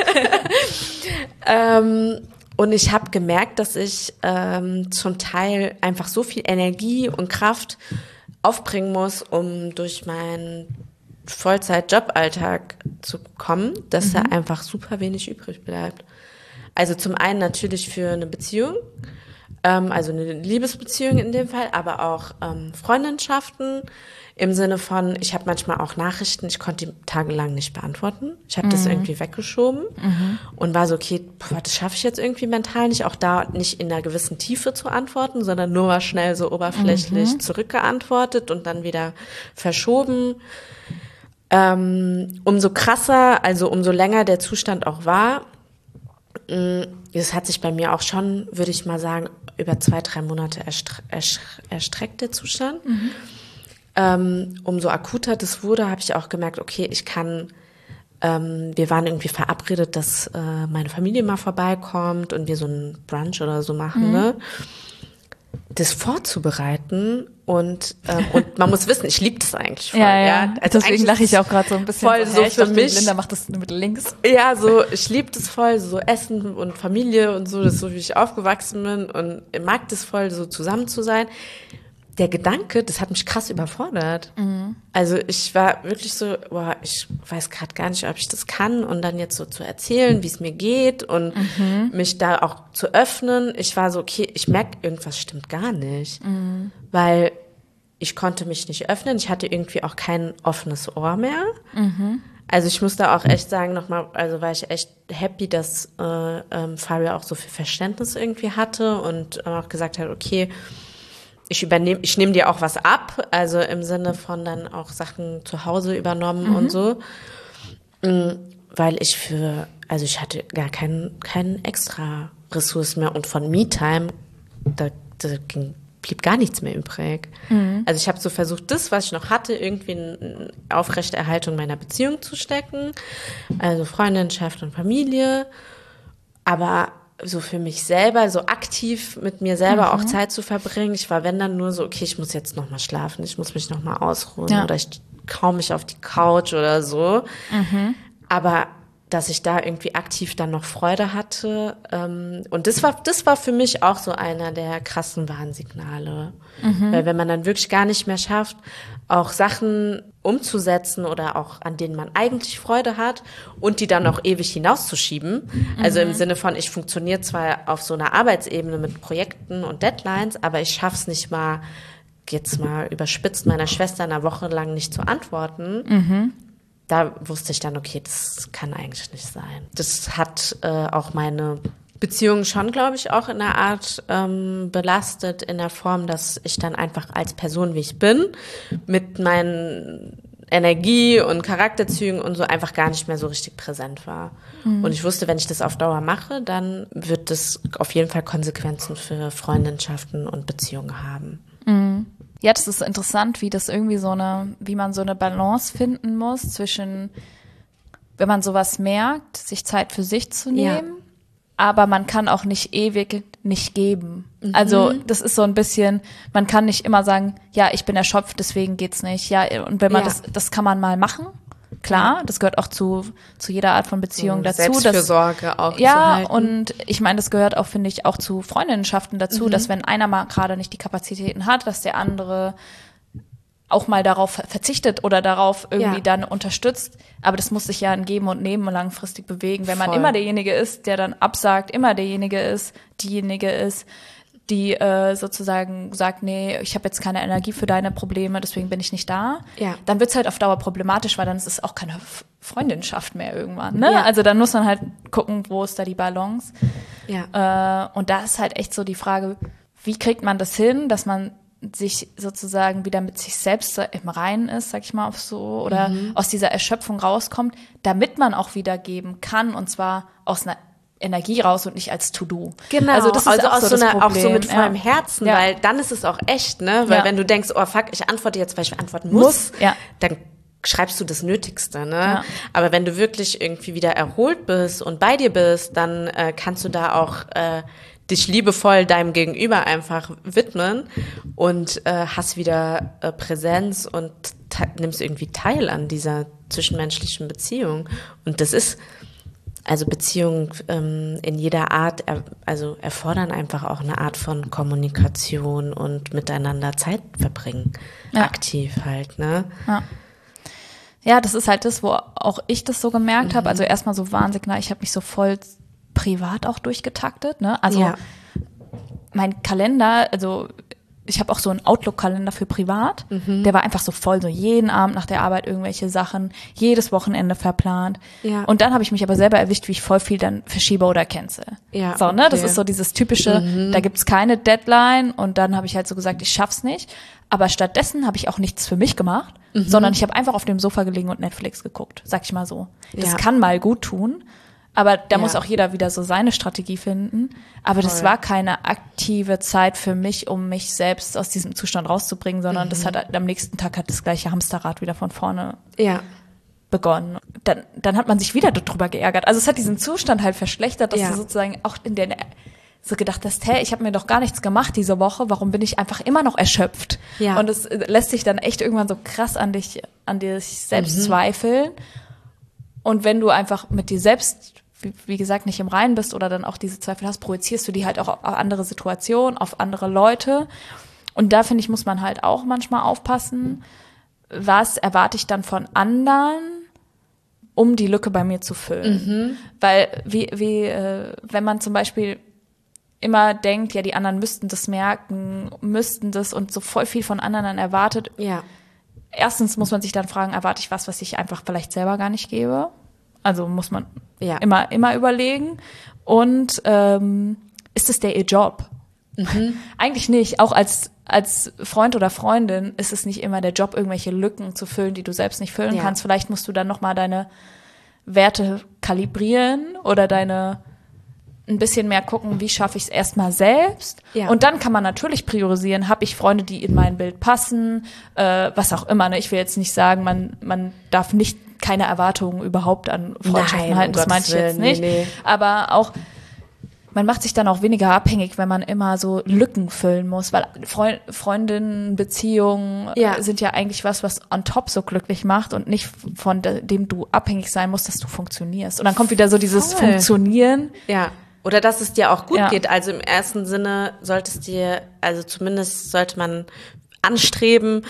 S1: ähm, und ich habe gemerkt, dass ich ähm, zum Teil einfach so viel Energie und Kraft aufbringen muss, um durch meinen Vollzeit-Joballtag zu kommen, dass mhm. da einfach super wenig übrig bleibt. Also zum einen natürlich für eine Beziehung, ähm, also eine Liebesbeziehung in dem Fall, aber auch ähm, Freundschaften im Sinne von, ich habe manchmal auch Nachrichten, ich konnte die tagelang nicht beantworten. Ich habe mhm. das irgendwie weggeschoben mhm. und war so, okay, boah, das schaffe ich jetzt irgendwie mental nicht, auch da nicht in einer gewissen Tiefe zu antworten, sondern nur mal schnell so oberflächlich mhm. zurückgeantwortet und dann wieder verschoben. Ähm, umso krasser, also umso länger der Zustand auch war, das hat sich bei mir auch schon, würde ich mal sagen, über zwei, drei Monate erstre- ersch- erstreckt, der Zustand. Mhm. ähm, umso akuter das wurde, habe ich auch gemerkt, okay, ich kann, ähm, wir waren irgendwie verabredet, dass äh, meine Familie mal vorbeikommt und wir so einen Brunch oder so machen, mhm. ne? Das vorzubereiten und ähm, und man muss wissen, ich liebe das eigentlich voll.
S2: Ja, ja.
S1: ja. Also
S2: deswegen lache ich auch gerade so ein bisschen
S1: voll so, so für dachte, mich.
S2: Linda macht das mit links.
S1: Ja, so ich liebe das voll, so Essen und Familie und so, das ist so, wie ich aufgewachsen bin und ich mag das voll, so zusammen zu sein. Der Gedanke, das hat mich krass überfordert. Mhm. Also ich war wirklich so, boah, ich weiß gerade gar nicht, ob ich das kann und dann jetzt so zu erzählen, wie es mir geht und mhm. mich da auch zu öffnen. Ich war so, okay, ich merke, irgendwas stimmt gar nicht, mhm. weil ich konnte mich nicht öffnen. Ich hatte irgendwie auch kein offenes Ohr mehr. Mhm. Also ich muss da auch echt sagen, nochmal, also war ich echt happy, dass äh, ähm, Fabio auch so viel Verständnis irgendwie hatte und auch gesagt hat, okay, ich übernehme, ich nehme dir auch was ab, also im Sinne von dann auch Sachen zu Hause übernommen mhm. und so, weil ich für, also ich hatte gar keinen keinen extra Ressourcen mehr und von Me-Time, da, da ging, blieb gar nichts mehr übrig. Mhm. Also ich habe so versucht, das, was ich noch hatte, irgendwie in Aufrechterhaltung meiner Beziehung zu stecken, also Freundinschaft und Familie, aber so für mich selber, so aktiv mit mir selber mhm. auch Zeit zu verbringen. Ich war, wenn dann nur so, okay, ich muss jetzt noch mal schlafen, ich muss mich noch mal ausruhen ja. oder ich kaum mich auf die Couch oder so. Mhm. Aber dass ich da irgendwie aktiv dann noch Freude hatte. Ähm, und das war, das war für mich auch so einer der krassen Warnsignale. Mhm. Weil wenn man dann wirklich gar nicht mehr schafft, auch Sachen umzusetzen oder auch an denen man eigentlich Freude hat und die dann auch ewig hinauszuschieben. Mhm. Also im Sinne von, ich funktioniere zwar auf so einer Arbeitsebene mit Projekten und Deadlines, aber ich schaff's nicht mal, jetzt mal überspitzt, meiner Schwester eine Woche lang nicht zu antworten. Mhm. Da wusste ich dann, okay, das kann eigentlich nicht sein. Das hat äh, auch meine Beziehung schon, glaube ich, auch in einer Art ähm, belastet, in der Form, dass ich dann einfach als Person, wie ich bin, mit meinen Energie und Charakterzügen und so einfach gar nicht mehr so richtig präsent war. Mhm. Und ich wusste, wenn ich das auf Dauer mache, dann wird das auf jeden Fall Konsequenzen für Freundschaften und Beziehungen haben.
S2: Mhm. Ja, das ist interessant, wie das irgendwie so eine, wie man so eine Balance finden muss zwischen, wenn man sowas merkt, sich Zeit für sich zu nehmen, ja. aber man kann auch nicht ewig nicht geben. Mhm. Also das ist so ein bisschen, man kann nicht immer sagen, ja, ich bin erschöpft, deswegen geht's nicht. Ja, und wenn man ja. das, das kann man mal machen. Klar, das gehört auch zu zu jeder Art von Beziehung so, dazu.
S1: Selbstfürsorge
S2: dass,
S1: auch
S2: ja,
S1: zu halten.
S2: Und ich meine, das gehört auch, finde ich, auch zu Freundinnenschaften dazu, mhm. dass wenn einer mal gerade nicht die Kapazitäten hat, dass der andere auch mal darauf verzichtet oder darauf irgendwie ja. dann unterstützt. Aber das muss sich ja ein Geben und Nehmen langfristig bewegen. Wenn man Voll. immer derjenige ist, der dann absagt, immer derjenige ist, diejenige ist, die äh, sozusagen sagt, nee, ich habe jetzt keine Energie für deine Probleme, deswegen bin ich nicht da, ja. dann wird's halt auf Dauer problematisch, weil dann ist es auch keine Freundinschaft mehr irgendwann. Ne? Ja. Also dann muss man halt gucken, wo ist da die Balance. Ja. Äh, und da ist halt echt so die Frage, wie kriegt man das hin, dass man sich sozusagen wieder mit sich selbst im Reinen ist, sag ich mal auf so, oder mhm. aus dieser Erschöpfung rauskommt, damit man auch wieder geben kann, und zwar aus einer Energie raus und nicht als To-Do.
S1: Genau,
S2: also das ist
S1: also
S2: auch,
S1: so
S2: so das
S1: eine, auch so mit vollem
S2: ja.
S1: Herzen,
S2: ja.
S1: weil dann ist es auch echt, ne? Weil ja. wenn du denkst, oh fuck, ich antworte jetzt, weil ich antworten muss, muss. Ja. dann schreibst du das Nötigste, ne? Ja. Aber wenn du wirklich irgendwie wieder erholt bist und bei dir bist, dann äh, kannst du da auch äh, dich liebevoll deinem Gegenüber einfach widmen und äh, hast wieder äh, Präsenz und te- nimmst irgendwie teil an dieser zwischenmenschlichen Beziehung. Und das ist Also Beziehungen ähm, in jeder Art, er, also erfordern einfach auch eine Art von Kommunikation und miteinander Zeit verbringen, ja. aktiv halt, ne?
S2: Ja. ja, das ist halt das, wo auch ich das so gemerkt mhm. habe. Also erstmal so Warnsignal, ich habe mich so voll privat auch durchgetaktet, ne? Also ja. mein Kalender, also ich habe auch so einen Outlook-Kalender für privat, mhm. der war einfach so voll, so jeden Abend nach der Arbeit irgendwelche Sachen, jedes Wochenende verplant. Ja. Und dann habe ich mich aber selber erwischt, wie ich voll viel dann verschiebe oder cancel. Ja, so, ne? Okay. Das ist so dieses typische, mhm. da gibt's keine Deadline, und dann habe ich halt so gesagt, ich schaff's nicht. Aber stattdessen habe ich auch nichts für mich gemacht, mhm. sondern ich habe einfach auf dem Sofa gelegen und Netflix geguckt, sag ich mal so. Das ja. kann mal gut tun, Aber da
S1: Ja.
S2: muss auch jeder wieder so seine Strategie finden. Aber das
S1: Voll.
S2: war keine aktive Zeit für mich, um mich selbst aus diesem Zustand rauszubringen, sondern das hat am nächsten Tag hat das gleiche Hamsterrad wieder von vorne
S1: Ja.
S2: begonnen. Dann, dann hat man sich wieder darüber geärgert. Also es hat diesen Zustand halt verschlechtert, dass
S1: Ja.
S2: du sozusagen auch in der so gedacht hast, hey, ich habe mir doch gar nichts gemacht diese Woche, warum bin ich einfach immer noch erschöpft?
S1: Ja.
S2: Und es lässt sich dann echt irgendwann so krass an dich, an dich selbst
S1: Mhm.
S2: zweifeln. Und wenn du einfach mit dir selbst, wie, wie gesagt, nicht im Reinen bist oder dann auch diese Zweifel hast, projizierst du die halt auch auf andere Situationen, auf andere Leute. Und da, finde ich, muss man halt auch manchmal aufpassen, was erwarte ich dann von anderen, um die Lücke bei mir zu füllen.
S1: Mhm.
S2: Weil, wie, wie, äh, wenn man zum Beispiel immer denkt, ja, die anderen müssten das merken, müssten das und so voll viel von anderen dann erwartet.
S1: Ja.
S2: Erstens muss man sich dann fragen, erwarte ich was, was ich einfach vielleicht selber gar nicht gebe? Also muss man
S1: Ja.
S2: immer, immer überlegen. Und ähm, ist es der ihr Job?
S1: Mhm.
S2: Eigentlich nicht. Auch als, als Freund oder Freundin ist es nicht immer der Job, irgendwelche Lücken zu füllen, die du selbst nicht füllen
S1: Ja.
S2: kannst. Vielleicht musst du dann nochmal deine Werte kalibrieren oder deine ein bisschen mehr gucken, wie schaffe ich es erstmal selbst.
S1: Ja.
S2: Und dann kann man natürlich priorisieren, habe ich Freunde, die in mein Bild passen, äh, was auch immer. Ne? Ich will jetzt nicht sagen, man, man darf nicht keine Erwartungen überhaupt an Freundschaften
S1: Nein,
S2: halten,
S1: um
S2: das meine ich
S1: Gottes
S2: jetzt
S1: Willen,
S2: nicht.
S1: nee, nee.
S2: Aber auch, man macht sich dann auch weniger abhängig, wenn man immer so Lücken füllen muss, weil Freund, Freundinnen, Beziehungen
S1: Ja.
S2: sind ja eigentlich was, was on top so glücklich macht und nicht von de- dem du abhängig sein musst, dass du funktionierst. Und dann kommt wieder so dieses
S1: Voll.
S2: Funktionieren.
S1: Ja. Oder dass es dir auch gut
S2: Ja.
S1: geht. Also im ersten Sinne sollte es dir, also zumindest sollte man anstreben,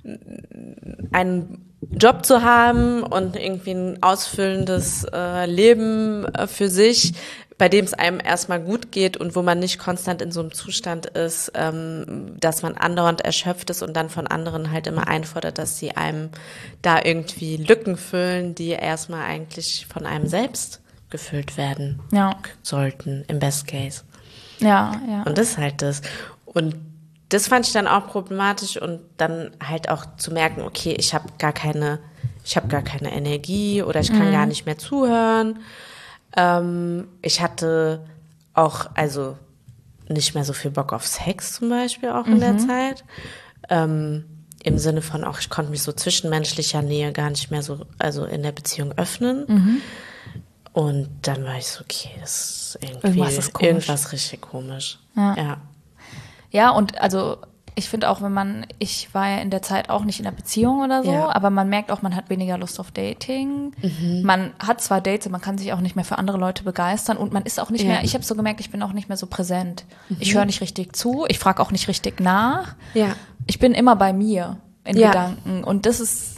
S1: einen Job zu haben und irgendwie ein ausfüllendes äh, Leben äh, für sich, bei dem es einem erstmal gut geht und wo man nicht konstant in so einem Zustand ist, ähm, dass man andauernd erschöpft ist und dann von anderen halt immer einfordert, dass sie einem da irgendwie Lücken füllen, die erstmal eigentlich von einem selbst gefüllt werden
S2: Ja,
S1: sollten, im Best Case.
S2: ja, ja.
S1: Und das ist halt das. Und das fand ich dann auch problematisch und dann halt auch zu merken, okay, ich habe gar keine, ich habe gar keine Energie oder ich kann
S2: Mhm.
S1: gar nicht mehr zuhören. Ähm, ich hatte auch, also nicht mehr so viel Bock auf Sex zum Beispiel auch in
S2: Mhm.
S1: der Zeit. Ähm, im Sinne von auch, ich konnte mich so zwischenmenschlicher Nähe gar nicht mehr so, also in der Beziehung öffnen.
S2: Mhm.
S1: Und dann war ich so, okay, das ist irgendwie
S2: Irgendwas ist komisch.
S1: irgendwas richtig komisch.
S2: Ja.
S1: Ja.
S2: Ja, und also ich finde auch, wenn man, ich war ja in der Zeit auch nicht in einer Beziehung oder so,
S1: Ja.
S2: aber man merkt auch, man hat weniger Lust auf Dating.
S1: Mhm.
S2: Man hat zwar Dates, man kann sich auch nicht mehr für andere Leute begeistern und man ist auch nicht
S1: Ja. Mhm.
S2: mehr, ich habe so gemerkt, ich bin auch nicht mehr so präsent. Ich höre nicht richtig zu, ich frage auch nicht richtig nach.
S1: Ja.
S2: Ich bin immer bei mir in
S1: Ja.
S2: Gedanken und das ist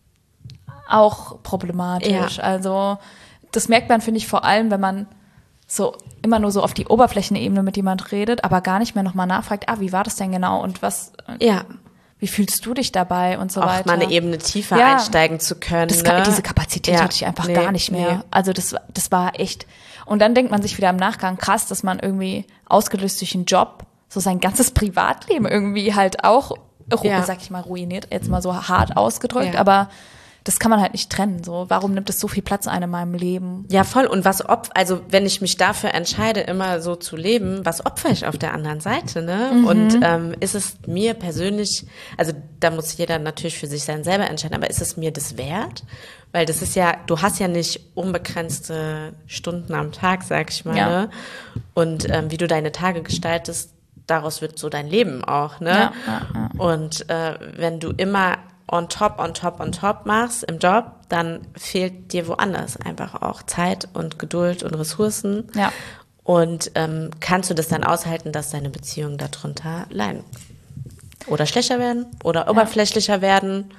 S2: auch problematisch.
S1: Ja.
S2: Also das merkt man, finde ich, vor allem, wenn man so immer nur so auf die Oberflächenebene mit jemand redet, aber gar nicht mehr nochmal nachfragt, ah, wie war das denn genau und was,
S1: Ja.
S2: wie fühlst du dich dabei und so
S1: Auch
S2: weiter.
S1: mal eine Ebene tiefer
S2: Ja.
S1: einsteigen zu können.
S2: Das kann,
S1: ne?
S2: diese Kapazität
S1: Ja.
S2: hatte ich einfach
S1: Nee,
S2: gar nicht mehr.
S1: nee.
S2: Also das, das war echt. Und dann denkt man sich wieder im Nachgang, krass, dass man irgendwie ausgelöst durch einen Job so sein ganzes Privatleben irgendwie halt auch,
S1: Ja.
S2: sag ich mal, ruiniert, jetzt mal so hart ausgedrückt,
S1: Ja.
S2: aber das kann man halt nicht trennen. So, warum nimmt es so viel Platz ein in meinem Leben?
S1: Ja, voll. Und was opf, also wenn ich mich dafür entscheide, immer so zu leben, was opfer ich auf der anderen Seite, ne?
S2: Mhm.
S1: Und ähm, ist es mir persönlich, also da muss jeder natürlich für sich sein selber entscheiden, aber ist es mir das wert? Weil das ist ja, du hast ja nicht unbegrenzte Stunden am Tag, sag ich mal,
S2: Ja.
S1: ne? Und ähm, wie du deine Tage gestaltest, daraus wird so dein Leben auch, ne?
S2: Ja, ja, ja.
S1: Und äh, wenn du immer on top, on top, on top machst im Job, dann fehlt dir woanders einfach auch Zeit und Geduld und Ressourcen.
S2: Ja.
S1: Und ähm, kannst du das dann aushalten, dass deine Beziehungen darunter leiden? Oder schlechter werden oder oberflächlicher werden.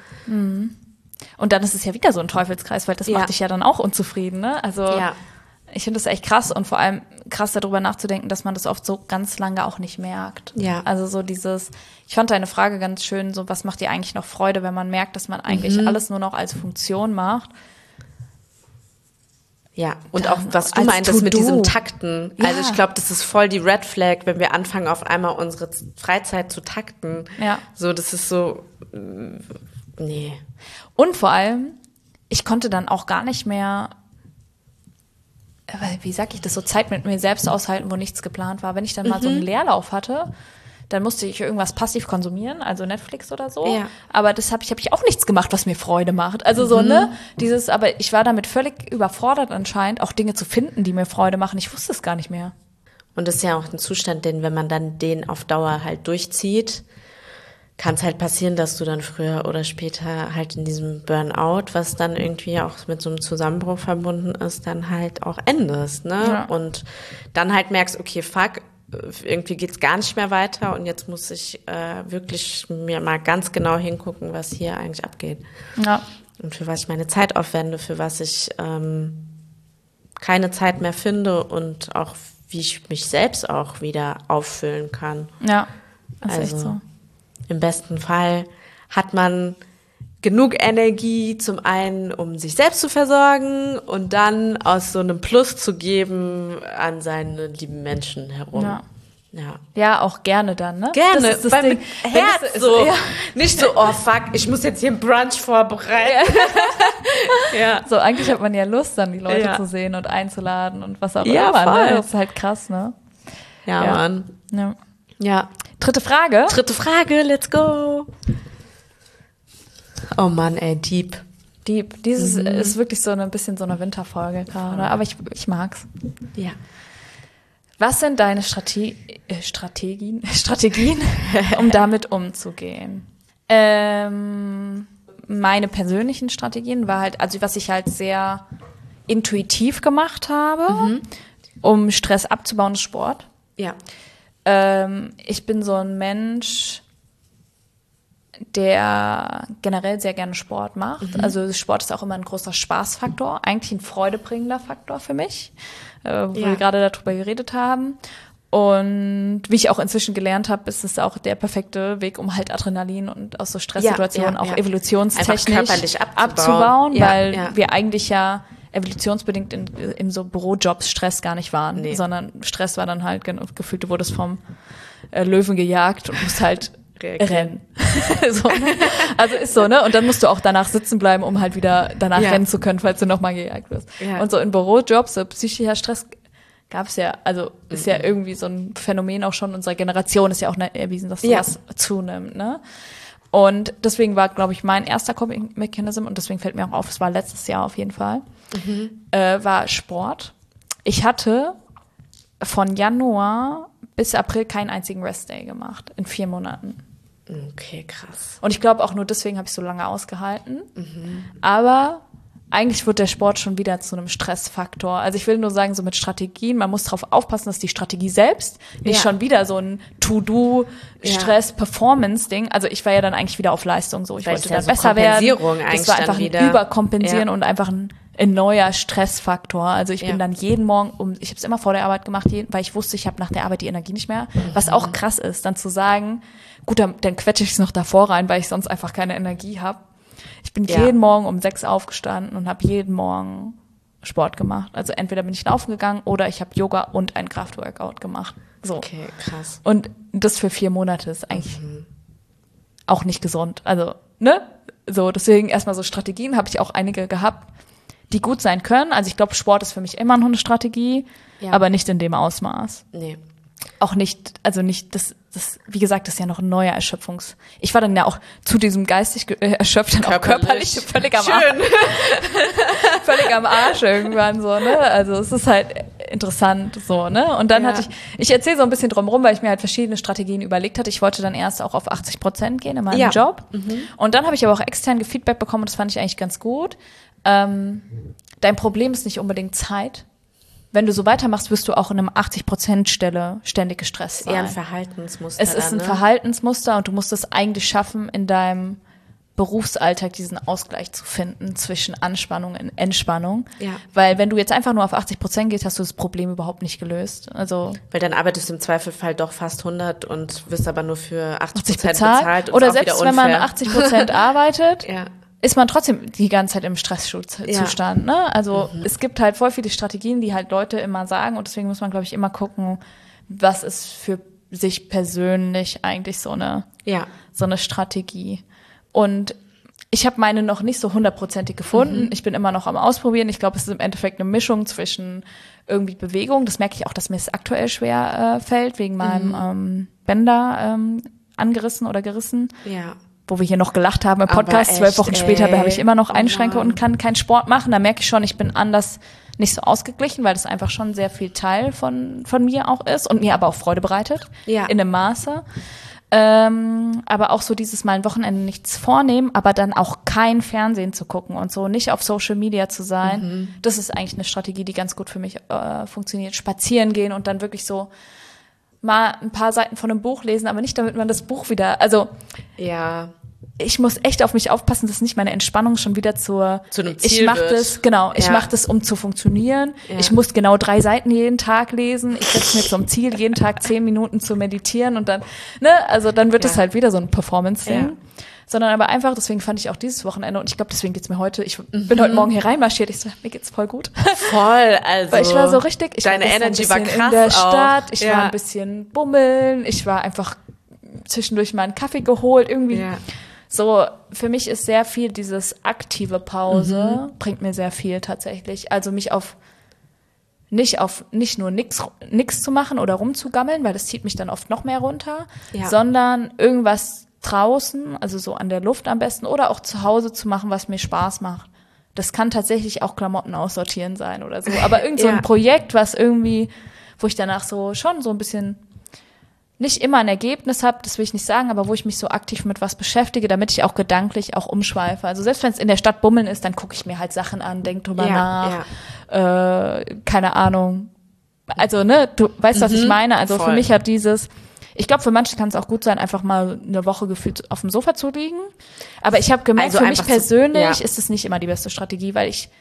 S2: Und dann ist es ja wieder so ein Teufelskreis, weil das
S1: Ja.
S2: macht dich ja dann auch unzufrieden, ne? Also
S1: Ja.
S2: ich finde das echt krass und vor allem krass darüber nachzudenken, dass man das oft so ganz lange auch nicht merkt.
S1: Ja.
S2: Also so dieses, ich fand deine Frage ganz schön, so was macht dir eigentlich noch Freude, wenn man merkt, dass man eigentlich
S1: Mhm.
S2: alles nur noch als Funktion macht.
S1: Ja, und
S2: Dann
S1: auch was du
S2: als
S1: meintest mit
S2: To-Do.
S1: diesem Takten.
S2: Ja.
S1: Also ich glaube, das ist voll die Red Flag, wenn wir anfangen, auf einmal unsere Z- Freizeit zu takten.
S2: Ja.
S1: So, das ist so, mm, nee.
S2: Und vor allem, ich konnte dann auch gar nicht mehr wie sag ich das, so Zeit mit mir selbst aushalten, wo nichts geplant war. Wenn ich dann mal mhm. so einen Leerlauf hatte, dann musste ich irgendwas passiv konsumieren, also Netflix oder so. Ja. Aber das habe ich, habe ich auch nichts gemacht, was mir Freude macht. Also so, mhm. ne, dieses, aber ich war damit völlig überfordert anscheinend, auch Dinge zu finden, die mir Freude machen. Ich wusste es gar nicht mehr.
S1: Und das ist ja auch ein Zustand, den, wenn man dann den auf Dauer halt durchzieht, kann es halt passieren, dass du dann früher oder später halt in diesem Burnout, was dann irgendwie auch mit so einem Zusammenbruch verbunden ist, dann halt auch endest, ne? Ja. Und dann halt merkst, okay, fuck, irgendwie geht's gar nicht mehr weiter und jetzt muss ich äh, wirklich mir mal ganz genau hingucken, was hier eigentlich abgeht.
S2: Ja.
S1: Und für was ich meine Zeit aufwende, für was ich ähm, keine Zeit mehr finde und auch wie ich mich selbst auch wieder auffüllen kann.
S2: Ja, das ist
S1: also,
S2: echt so.
S1: Im besten Fall hat man genug Energie zum einen, um sich selbst zu versorgen und dann aus so einem Plus zu geben an seine lieben Menschen herum.
S2: Ja.
S1: Ja.
S2: Ja, auch gerne dann, ne?
S1: Gerne,
S2: das ist das
S1: beim
S2: Ding.
S1: Herz
S2: Wenn es,
S1: so.
S2: ja.
S1: Nicht so, oh fuck, ich muss jetzt hier einen Brunch vorbereiten.
S2: Ja. Ja. So, eigentlich hat man ja Lust, dann die Leute ja. zu sehen und einzuladen und was auch immer.
S1: Ja, voll.
S2: Ne? Das ist halt krass, ne?
S1: Ja, ja. Mann.
S2: Ja.
S1: Ja.
S2: Dritte Frage.
S1: Dritte Frage, let's go. Oh Mann, ey, deep.
S2: Deep. Dieses mhm. ist wirklich so ein bisschen so eine Winterfolge gerade, aber ich, ich mag's.
S1: Ja.
S2: Was sind deine Strate- äh, Strategien, Strategien, um damit umzugehen? Ähm, meine persönlichen Strategien war halt, also was ich halt sehr intuitiv gemacht habe, mhm. um Stress abzubauen, ist Sport.
S1: Ja.
S2: Ähm, ich bin so ein Mensch, der generell sehr gerne Sport macht. Mhm. Also Sport ist auch immer ein großer Spaßfaktor, eigentlich ein freudebringender Faktor für mich, äh, wo ja. wir gerade darüber geredet haben. Und wie ich auch inzwischen gelernt habe, ist es auch der perfekte Weg, um halt Adrenalin und aus so Stresssituationen
S1: ja, ja,
S2: auch
S1: ja.
S2: evolutionstechnisch
S1: körperlich abzubauen,
S2: abzubauen
S1: ja,
S2: weil
S1: ja.
S2: wir eigentlich ja evolutionsbedingt in, in so Bürojobs Stress gar nicht waren,
S1: nee.
S2: sondern Stress war dann halt gefühlt, du wurdest vom äh, Löwen gejagt und musst halt rennen. so, ne? Also ist so, ne? Und dann musst du auch danach sitzen bleiben, um halt wieder danach ja. rennen zu können, falls du nochmal gejagt wirst. Ja. Und so in Bürojobs, so psychischer Stress gab's ja, also ist mhm. ja irgendwie so ein Phänomen auch schon unserer Generation, ist ja auch erwiesen, dass sowas ja. zunimmt, ne? Und deswegen war, glaube ich, mein erster Coping-Mechanism, und deswegen fällt mir auch auf, es war letztes Jahr auf jeden Fall, mhm. äh, war Sport. Ich hatte von Januar bis April keinen einzigen Restday gemacht, in vier Monaten.
S1: Okay, krass.
S2: Und ich glaube auch nur deswegen habe ich so lange ausgehalten. Mhm. Aber eigentlich wird der Sport schon wieder zu einem Stressfaktor. Also ich will nur sagen, so mit Strategien, man muss darauf aufpassen, dass die Strategie selbst nicht ja. schon wieder so ein To-Do-Stress-Performance-Ding. Also ich war ja dann eigentlich wieder auf Leistung so. Ich
S1: Weil
S2: wollte
S1: ja
S2: dann
S1: so
S2: besser werden.
S1: Das
S2: war einfach ein
S1: wieder.
S2: Überkompensieren
S1: ja.
S2: und einfach ein, ein neuer Stressfaktor. Also ich
S1: ja.
S2: bin dann jeden Morgen, um, ich habe es immer vor der Arbeit gemacht, weil ich wusste, ich habe nach der Arbeit die Energie nicht mehr. Mhm. Was auch krass ist, dann zu sagen, gut, dann, dann quetsche ich es noch davor rein, weil ich sonst einfach keine Energie habe. Ich bin ja. jeden Morgen um sechs aufgestanden und habe jeden Morgen Sport gemacht. Also entweder bin ich laufen gegangen oder ich habe Yoga und ein Kraftworkout gemacht. So.
S1: Okay, krass.
S2: Und das für vier Monate ist eigentlich mhm. auch nicht gesund. Also, ne? So, deswegen erstmal so Strategien habe ich auch einige gehabt, die gut sein können. Also ich glaube, Sport ist für mich immer noch eine Strategie, ja. aber nicht in dem Ausmaß.
S1: Nee.
S2: Auch nicht, also nicht, das, das, wie gesagt, das ist ja noch ein neuer Erschöpfungs... Ich war dann ja auch zu diesem geistig ge- äh, erschöpft, dann auch körperlich völlig am Arsch. völlig am Arsch irgendwann so, ne? Also es ist halt interessant so, ne? Und dann ja. hatte ich, ich erzähle so ein bisschen drumherum, weil ich mir halt verschiedene Strategien überlegt hatte. Ich wollte dann erst auch auf achtzig Prozent gehen in meinem
S1: ja.
S2: Job.
S1: Mhm.
S2: Und dann habe ich aber auch extern Feedback bekommen und das fand ich eigentlich ganz gut. Ähm, dein Problem ist nicht unbedingt Zeit. Wenn du so weitermachst, wirst du auch in einem achtzig Prozent Stelle ständig gestresst sein.
S1: Eher ein Verhaltensmuster.
S2: Es ist ein
S1: dann, ne?
S2: Verhaltensmuster und du musst es eigentlich schaffen, in deinem Berufsalltag diesen Ausgleich zu finden zwischen Anspannung und Entspannung.
S1: Ja.
S2: Weil wenn du jetzt einfach nur auf achtzig Prozent gehst, hast du das Problem überhaupt nicht gelöst. Also
S1: Weil dann arbeitest du im Zweifelsfall doch fast hundert und wirst aber nur für achtzig Prozent
S2: bezahlt.
S1: bezahlt. Und
S2: Oder
S1: auch
S2: selbst
S1: wieder
S2: wenn man achtzig Prozent arbeitet,
S1: ja.
S2: ist man trotzdem die ganze Zeit im Stresszustand. Ja. Ne? Also mhm. es gibt halt voll viele Strategien, die halt Leute immer sagen und deswegen muss man, glaube ich, immer gucken, was ist für sich persönlich eigentlich so eine,
S1: ja.
S2: so eine Strategie. Und Ich habe meine noch nicht so hundertprozentig gefunden. Mhm. Ich bin immer noch am Ausprobieren. Ich glaube, es ist im Endeffekt eine Mischung zwischen irgendwie Bewegung. Das merke ich auch, dass mir es aktuell schwer äh, fällt, wegen meinem mhm. ähm, Bänder ähm, angerissen oder gerissen.
S1: Ja.
S2: Wo wir hier noch gelacht haben im Podcast. Zwölf Wochen später habe ich immer noch Einschränkungen und kann keinen Sport machen. Da merke ich schon, ich bin anders nicht so ausgeglichen, weil das einfach schon sehr viel Teil von von mir auch ist und mir aber auch Freude bereitet.
S1: Ja.
S2: In einem Maße. Ähm, aber auch so dieses Mal ein Wochenende nichts vornehmen, aber dann auch kein Fernsehen zu gucken und so, nicht auf Social Media zu sein. Mhm. Das ist eigentlich eine Strategie, die ganz gut für mich äh, funktioniert. Spazieren gehen und dann wirklich so mal ein paar Seiten von einem Buch lesen, aber nicht, damit man das Buch wieder, also
S1: ja.
S2: Ich muss echt auf mich aufpassen, dass nicht meine Entspannung schon wieder zur
S1: zu einem Ziel
S2: ich mache
S1: wird.
S2: das genau ich
S1: ja.
S2: mache das, um zu funktionieren.
S1: Ja.
S2: Ich muss genau drei Seiten jeden Tag lesen. Ich setze mir zum Ziel, jeden Tag zehn Minuten zu meditieren und dann ne also dann wird es ja. halt wieder so ein Performance-Ding. Ja. Sondern aber einfach, deswegen fand ich auch dieses Wochenende und ich glaube, deswegen geht's mir heute, ich mhm. bin heute Morgen hier reinmarschiert, ich so, mir geht's voll gut.
S1: Voll, also.
S2: Weil ich war so richtig, ich
S1: deine
S2: war
S1: Energy war krass
S2: in der Stadt,
S1: auch.
S2: ich
S1: ja.
S2: war ein bisschen bummeln, ich war einfach zwischendurch mal einen Kaffee geholt, irgendwie.
S1: Ja.
S2: So, für mich ist sehr viel dieses aktive Pause, mhm. bringt mir sehr viel tatsächlich. Also mich auf, nicht auf, nicht nur nix, nix zu machen oder rumzugammeln, weil das zieht mich dann oft noch mehr runter,
S1: ja.
S2: sondern irgendwas draußen, also so an der Luft am besten oder auch zu Hause zu machen, was mir Spaß macht. Das kann tatsächlich auch Klamotten aussortieren sein oder so. Aber irgend so ein
S1: ja.
S2: Projekt, was irgendwie, wo ich danach so schon so ein bisschen nicht immer ein Ergebnis habe, das will ich nicht sagen, aber wo ich mich so aktiv mit was beschäftige, damit ich auch gedanklich auch umschweife. Also selbst wenn es in der Stadt bummeln ist, dann gucke ich mir halt Sachen an, denke drüber
S1: ja,
S2: nach, ja. Äh, keine Ahnung. Also, ne, du weißt, mhm, was ich meine? Also voll. Für mich hat dieses, ich glaube, für manche kann es auch gut sein, einfach mal eine Woche gefühlt auf dem Sofa zu liegen. Aber ich habe gemerkt, also für mich persönlich so, ja. ist es nicht immer die beste Strategie, weil ich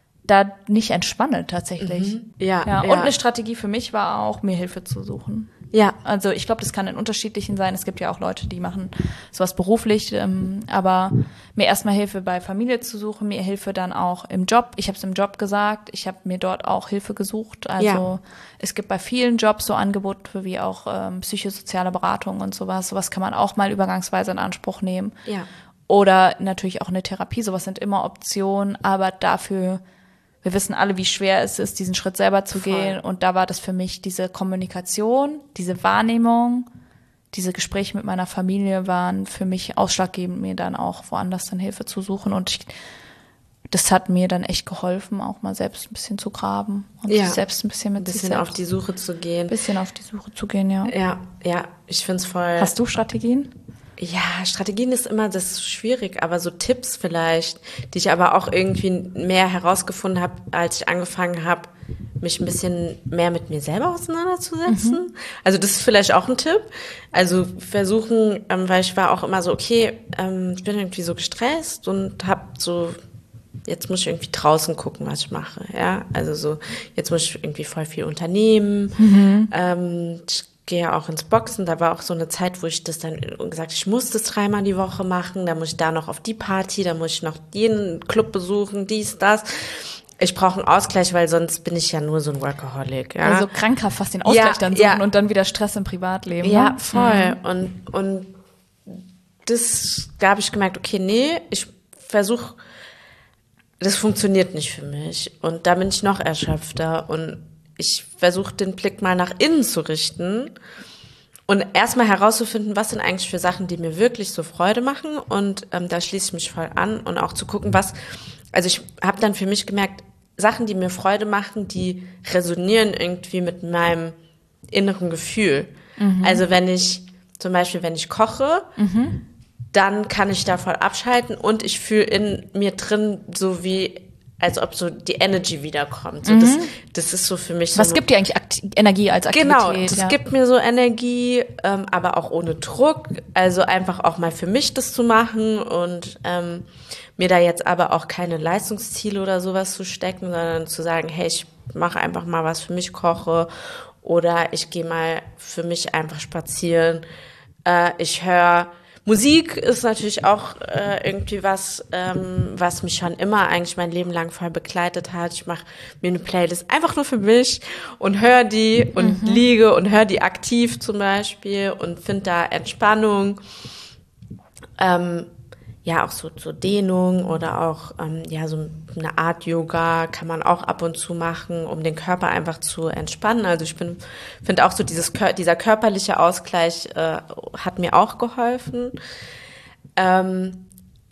S2: da nicht entspanne tatsächlich. Mhm.
S1: Ja,
S2: ja. Und
S1: ja.
S2: eine Strategie für mich war auch, mir Hilfe zu suchen.
S1: Ja.
S2: Also ich glaube, das kann in unterschiedlichen sein. Es gibt ja auch Leute, die machen sowas beruflich, ähm, aber mir erstmal Hilfe bei Familie zu suchen, mir Hilfe dann auch im Job. Ich habe es im Job gesagt, ich habe mir dort auch Hilfe gesucht. Also ja. es gibt bei vielen Jobs so Angebote wie auch ähm, psychosoziale Beratung und sowas. Sowas kann man auch mal übergangsweise in Anspruch nehmen.
S1: Ja.
S2: Oder natürlich auch eine Therapie. Sowas sind immer Optionen, aber dafür wir wissen alle, wie schwer es ist, diesen Schritt selber zu Voll. Gehen. Und da war das für mich diese Kommunikation, diese Wahrnehmung, diese Gespräche mit meiner Familie waren für mich ausschlaggebend, mir dann auch woanders dann Hilfe zu suchen. Und ich, das hat mir dann echt geholfen, auch mal selbst ein bisschen zu graben und
S1: ja.
S2: sich selbst ein bisschen mit
S1: ein bisschen
S2: sich selbst
S1: auf die Suche zu gehen.
S2: Ein bisschen auf die Suche zu gehen, ja.
S1: Ja, ja, ich find's voll.
S2: Hast du Strategien?
S1: Ja, Strategien ist immer das ist schwierig, aber so Tipps vielleicht, die ich aber auch irgendwie mehr herausgefunden habe, als ich angefangen habe, mich ein bisschen mehr mit mir selber auseinanderzusetzen. Mhm. Also das ist vielleicht auch ein Tipp. Also versuchen, ähm, weil ich war auch immer so, okay, ähm, ich bin irgendwie so gestresst und habe so, jetzt muss ich irgendwie draußen gucken, was ich mache. Ja, also so, jetzt muss ich irgendwie voll viel unternehmen. Mhm. Ähm, ich gehe auch ins Boxen, da war auch so eine Zeit, wo ich das dann gesagt, ich muss das dreimal die Woche machen, da muss ich da noch auf die Party, da muss ich noch jeden Club besuchen, dies, das. Ich brauche einen Ausgleich, weil sonst bin ich ja nur so ein Workaholic. Ja?
S2: Also krankhaft fast den Ausgleich
S1: ja,
S2: dann suchen
S1: ja.
S2: und dann wieder Stress im Privatleben.
S1: Ja,
S2: ne?
S1: voll. Mhm. Und, und das, da habe ich gemerkt, okay, nee, ich versuche, das funktioniert nicht für mich. Und da bin ich noch erschöpfter und ich versuche, den Blick mal nach innen zu richten und erstmal herauszufinden, was sind eigentlich für Sachen, die mir wirklich so Freude machen. Und ähm, da schließe ich mich voll an und auch zu gucken, was, also ich habe dann für mich gemerkt, Sachen, die mir Freude machen, die resonieren irgendwie mit meinem inneren Gefühl. Mhm. Also wenn ich, zum Beispiel, wenn ich koche, mhm. dann kann ich da voll abschalten und ich fühle in mir drin so wie, als ob so die Energy wiederkommt. So, mhm. das, das ist so für mich so.
S2: Was gibt dir eigentlich Akti- Energie als Aktivität?
S1: Genau, das ja. gibt mir so Energie, ähm, aber auch ohne Druck. Also einfach auch mal für mich das zu machen und ähm, mir da jetzt aber auch keine Leistungsziele oder sowas zu stecken, sondern zu sagen, hey, ich mache einfach mal was für mich, koche oder ich gehe mal für mich einfach spazieren. Äh, ich höre Musik ist natürlich auch äh, irgendwie was, ähm, was mich schon immer eigentlich mein Leben lang voll begleitet hat. Ich mache mir eine Playlist einfach nur für mich und höre die und mhm. liege und höre die aktiv zum Beispiel und finde da Entspannung. Ähm, ja auch so, so Dehnung oder auch ähm, ja so eine Art Yoga kann man auch ab und zu machen, um den Körper einfach zu entspannen. Also ich bin finde auch so dieses dieser körperliche Ausgleich äh, hat mir auch geholfen. Ähm,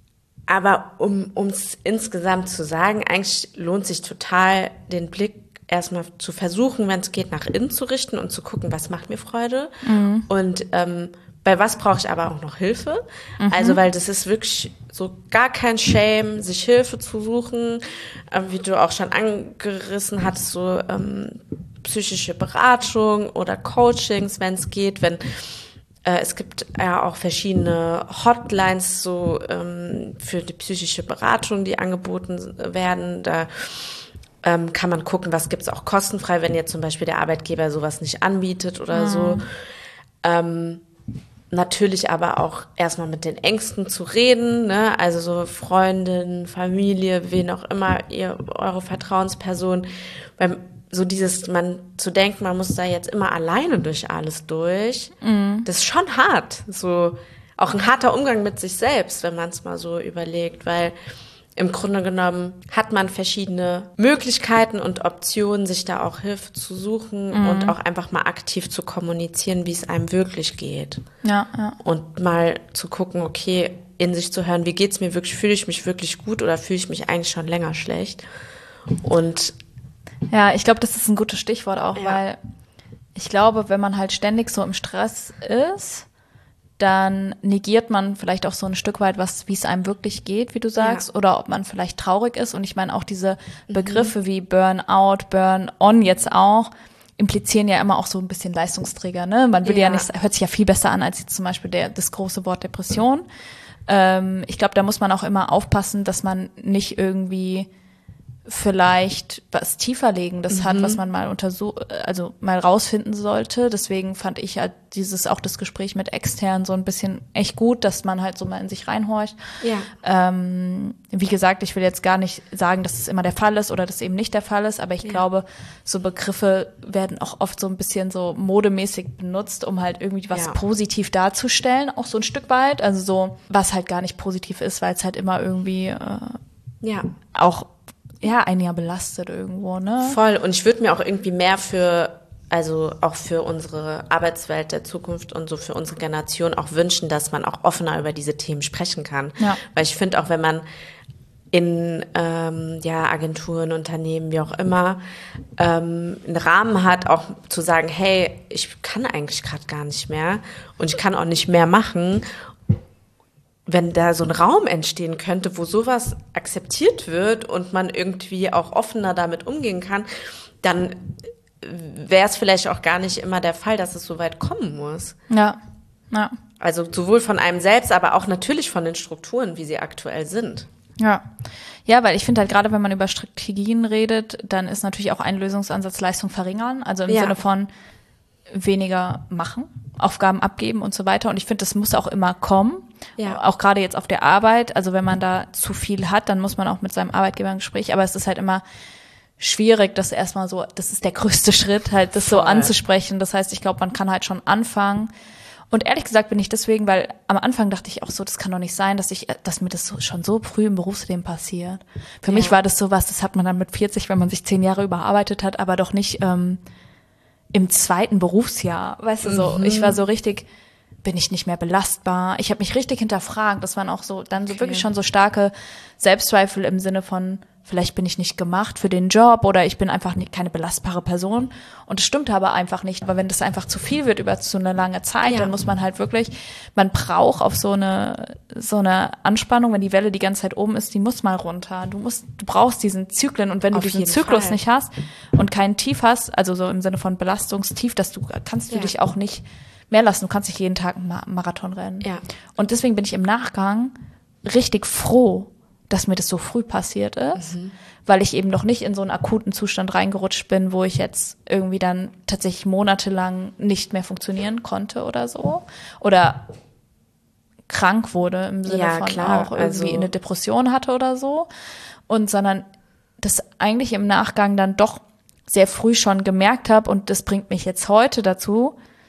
S1: aber um es insgesamt zu sagen, eigentlich lohnt sich total den Blick erstmal zu versuchen, wenn es geht, nach innen zu richten und zu gucken, was macht mir Freude mhm. und ähm, bei was brauche ich aber auch noch Hilfe. Mhm. Also weil das ist wirklich so gar kein Shame, sich Hilfe zu suchen, ähm, wie du auch schon angerissen hattest, so ähm, psychische Beratung oder Coachings, wenn es geht, wenn äh, es gibt ja auch verschiedene Hotlines so ähm, für die psychische Beratung, die angeboten werden. Da ähm, kann man gucken, was gibt's auch kostenfrei, wenn jetzt zum Beispiel der Arbeitgeber sowas nicht anbietet oder mhm. so. Ähm, Natürlich aber auch erstmal mit den Ängsten zu reden, ne? Also so Freundin, Familie, wen auch immer, ihr, eure Vertrauensperson. Beim, so dieses, man zu denken, man muss da jetzt immer alleine durch alles durch, mhm. das ist schon hart. So auch ein harter Umgang mit sich selbst, wenn man es mal so überlegt, weil im Grunde genommen hat man verschiedene Möglichkeiten und Optionen, sich da auch Hilfe zu suchen mhm. und auch einfach mal aktiv zu kommunizieren, wie es einem wirklich geht.
S2: Ja, ja.
S1: Und mal zu gucken, okay, in sich zu hören, wie geht's mir wirklich, fühle ich mich wirklich gut oder fühle ich mich eigentlich schon länger schlecht? Und
S2: ja, ich glaube, das ist ein gutes Stichwort auch, ja. weil ich glaube, wenn man halt ständig so im Stress ist, dann negiert man vielleicht auch so ein Stück weit, was, wie es einem wirklich geht, wie du sagst, ja. oder ob man vielleicht traurig ist. Und ich meine auch diese Begriffe mhm. wie Burnout, Burn-on jetzt auch, implizieren ja immer auch so ein bisschen Leistungsträger, ne? Man will ja, ja nicht, hört sich ja viel besser an als jetzt zum Beispiel der, das große Wort Depression. Ähm, ich glaube, da muss man auch immer aufpassen, dass man nicht irgendwie vielleicht was tieferlegendes mhm. hat, was man mal untersuch, also mal rausfinden sollte. Deswegen fand ich halt dieses, auch das Gespräch mit extern so ein bisschen echt gut, dass man halt so mal in sich reinhorcht.
S1: Ja.
S2: Ähm, wie gesagt, ich will jetzt gar nicht sagen, dass es immer der Fall ist oder dass eben nicht der Fall ist, aber ich ja. glaube, so Begriffe werden auch oft so ein bisschen so modemäßig benutzt, um halt irgendwie was
S1: ja.
S2: positiv darzustellen, auch so ein Stück weit. Also so, was halt gar nicht positiv ist, weil es halt immer irgendwie äh,
S1: ja.
S2: auch ja, ein Jahr belastet irgendwo, ne?
S1: Voll. Und ich würde mir auch irgendwie mehr für, also auch für unsere Arbeitswelt der Zukunft und so für unsere Generation auch wünschen, dass man auch offener über diese Themen sprechen kann.
S2: Ja.
S1: Weil ich finde auch, wenn man in ähm, ja, Agenturen, Unternehmen, wie auch immer, ähm, einen Rahmen hat, auch zu sagen, hey, ich kann eigentlich gerade gar nicht mehr und ich kann auch nicht mehr machen. Wenn da so ein Raum entstehen könnte, wo sowas akzeptiert wird und man irgendwie auch offener damit umgehen kann, dann wäre es vielleicht auch gar nicht immer der Fall, dass es so weit kommen muss.
S2: Ja, ja.
S1: Also sowohl von einem selbst, aber auch natürlich von den Strukturen, wie sie aktuell sind.
S2: Ja, ja, weil ich finde halt gerade, wenn man über Strategien redet, dann ist natürlich auch ein Lösungsansatz Leistung verringern, also im
S1: ja.
S2: Sinne von weniger machen, Aufgaben abgeben und so weiter. Und ich finde, das muss auch immer kommen.
S1: Ja.
S2: Auch gerade jetzt auf der Arbeit. Also wenn man da zu viel hat, dann muss man auch mit seinem Arbeitgeber ein Gespräch. Aber es ist halt immer schwierig, das erstmal so, das ist der größte Schritt, halt das Voll. so anzusprechen. Das heißt, ich glaube, man kann halt schon anfangen. Und ehrlich gesagt bin ich deswegen, weil am Anfang dachte ich auch so, das kann doch nicht sein, dass ich, dass mir das so, schon so früh im Berufsleben passiert. Für ja. mich war das sowas, das hat man dann mit vierzig, wenn man sich zehn Jahre überarbeitet hat, aber doch nicht ähm, im zweiten Berufsjahr, weißt du, so, mhm. ich war so richtig, bin ich nicht mehr belastbar. Ich habe mich richtig hinterfragt. Das waren auch so, dann so okay. wirklich schon so starke Selbstzweifel im Sinne von, vielleicht bin ich nicht gemacht für den Job oder ich bin einfach nicht, keine belastbare Person. Und das stimmte aber einfach nicht, weil wenn das einfach zu viel wird über so eine lange Zeit, ja. dann muss man halt wirklich, man braucht auf so eine, so eine Anspannung, wenn die Welle die ganze Zeit oben ist, die muss mal runter. Du musst, du brauchst diesen Zyklen und wenn
S1: auf
S2: du diesen Zyklus
S1: Fall.
S2: nicht hast und keinen Tief hast, also so im Sinne von Belastungstief, dass du, kannst du
S1: ja.
S2: dich auch nicht mehr lassen. Du kannst nicht jeden Tag einen Marathon rennen.
S1: Ja.
S2: Und deswegen bin ich im Nachgang richtig froh, dass mir das so früh passiert ist, mhm. weil ich eben noch nicht in so einen akuten Zustand reingerutscht bin, wo ich jetzt irgendwie dann tatsächlich monatelang nicht mehr funktionieren konnte oder so. Oder krank wurde im Sinne
S1: ja,
S2: von
S1: klar.
S2: auch irgendwie
S1: also
S2: eine Depression hatte oder so. Und sondern das eigentlich im Nachgang dann doch sehr früh schon gemerkt habe und das bringt mich jetzt heute dazu,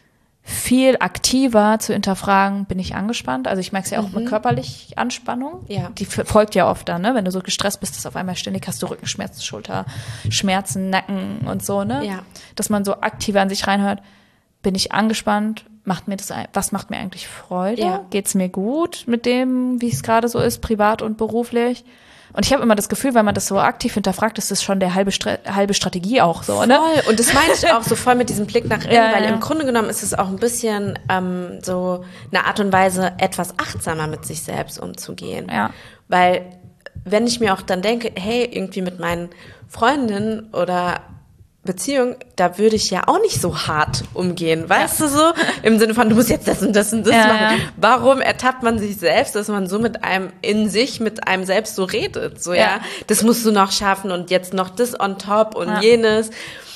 S2: viel aktiver zu hinterfragen, bin ich angespannt? Also ich merke es ja auch mhm. mit körperlich Anspannung.
S1: Ja.
S2: Die folgt ja oft dann, ne? Wenn du so gestresst bist, dass auf einmal ständig hast du Rückenschmerzen, Schulterschmerzen, Nacken und so, ne?
S1: Ja.
S2: Dass man so aktiver an sich reinhört, bin ich angespannt? Macht mir das, was macht mir eigentlich Freude?
S1: Ja.
S2: Geht's mir gut mit dem, wie es gerade so ist, privat und beruflich? Und ich habe immer das Gefühl, wenn man das so aktiv hinterfragt, ist das schon der halbe, Stra- halbe Strategie auch so, ne?
S1: Voll. Und das meine ich auch so voll mit diesem Blick nach innen,
S2: Ja,
S1: weil
S2: ja.
S1: im Grunde genommen ist es auch ein bisschen ähm, so eine Art und Weise, etwas achtsamer mit sich selbst umzugehen.
S2: Ja.
S1: Weil wenn ich mir auch dann denke, hey, irgendwie mit meinen Freundinnen oder Beziehung, da würde ich ja auch nicht so hart umgehen, weißt ja. du so? Im Sinne von, du musst jetzt das und das und das
S2: ja,
S1: machen.
S2: Ja.
S1: Warum ertappt man sich selbst, dass man so mit einem, in sich, mit einem selbst so redet? So, ja,
S2: ja.
S1: das musst du noch schaffen und jetzt noch das on top und
S2: ja.
S1: jenes.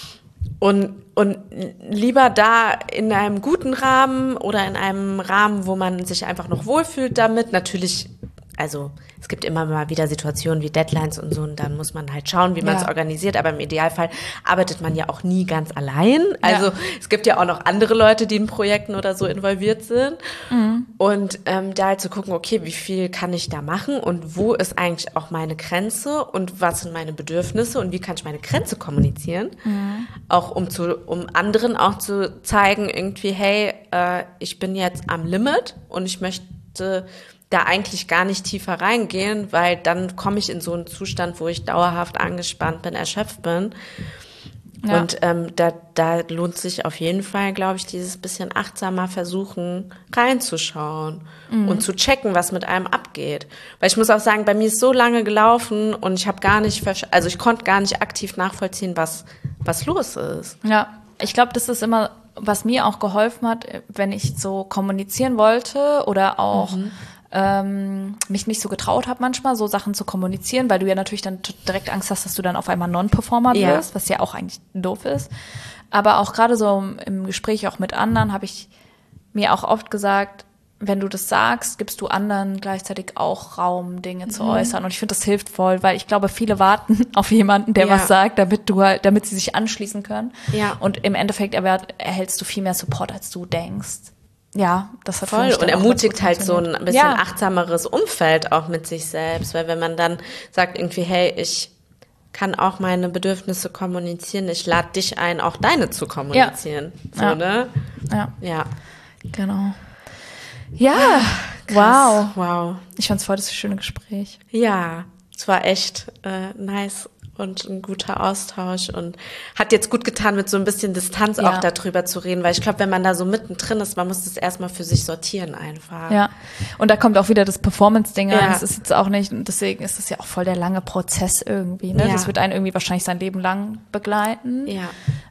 S1: Und, und lieber da in einem guten Rahmen oder in einem Rahmen, wo man sich einfach noch wohlfühlt damit. Natürlich, also es gibt immer mal wieder Situationen wie Deadlines und so und dann muss man halt schauen, wie man es
S2: Ja.
S1: organisiert, aber im Idealfall arbeitet man ja auch nie ganz allein. Also
S2: Ja.
S1: es gibt ja auch noch andere Leute, die in Projekten oder so involviert sind
S2: Mhm.
S1: und ähm, da halt zu gucken, okay, wie viel kann ich da machen und wo ist eigentlich auch meine Grenze und was sind meine Bedürfnisse und wie kann ich meine Grenze kommunizieren,
S2: Mhm.
S1: auch um zu, um anderen auch zu zeigen irgendwie, hey, äh, ich bin jetzt am Limit und ich möchte da eigentlich gar nicht tiefer reingehen, weil dann komme ich in so einen Zustand, wo ich dauerhaft angespannt bin, erschöpft bin.
S2: Ja.
S1: Und ähm, da, da lohnt sich auf jeden Fall, glaube ich, dieses bisschen achtsamer versuchen, reinzuschauen mhm. und zu checken, was mit einem abgeht. Weil ich muss auch sagen, bei mir ist so lange gelaufen und ich habe gar nicht, versch- also ich konnte gar nicht aktiv nachvollziehen, was, was los ist.
S2: Ja, ich glaube, das ist immer, was mir auch geholfen hat, wenn ich so kommunizieren wollte oder auch mhm. ähm, mich nicht so getraut habe manchmal, so Sachen zu kommunizieren, weil du ja natürlich dann t- direkt Angst hast, dass du dann auf einmal Non-Performer
S1: Ja.
S2: wirst, was ja auch eigentlich doof ist. Aber auch gerade so im Gespräch auch mit anderen habe ich mir auch oft gesagt, wenn du das sagst, gibst du anderen gleichzeitig auch Raum, Dinge zu
S1: Mhm.
S2: äußern. Und ich finde, das hilft voll, weil ich glaube, viele warten auf jemanden, der
S1: Ja.
S2: was sagt, damit du halt, damit sie sich anschließen können.
S1: Ja.
S2: Und im Endeffekt erwer- erhältst du viel mehr Support, als du denkst. Ja, das hat für
S1: Voll
S2: mich
S1: und
S2: dann auch
S1: ermutigt
S2: ganz gut
S1: halt so ein
S2: funktioniert.
S1: bisschen
S2: Ja.
S1: achtsameres Umfeld auch mit sich selbst, weil wenn man dann sagt irgendwie, hey, ich kann auch meine Bedürfnisse kommunizieren, ich lade dich ein, auch deine zu kommunizieren. So,
S2: Ja.
S1: ne?
S2: Ja,
S1: Ja.
S2: genau. Ja,
S1: Krass.
S2: wow.
S1: Wow.
S2: Ich fand's voll das schöne Gespräch.
S1: Ja, es war echt äh, nice und ein guter Austausch und hat jetzt gut getan, mit so ein bisschen Distanz
S2: Ja.
S1: auch darüber zu reden, weil ich glaube, wenn man da so mittendrin ist, man muss das erstmal für sich sortieren einfach.
S2: Ja, und da kommt auch wieder das Performance-Ding rein.
S1: Ja.
S2: Das ist jetzt auch nicht, und deswegen ist das ja auch voll der lange Prozess irgendwie. Ne?
S1: Ja.
S2: Das wird einen irgendwie wahrscheinlich sein Leben lang begleiten.
S1: Ja.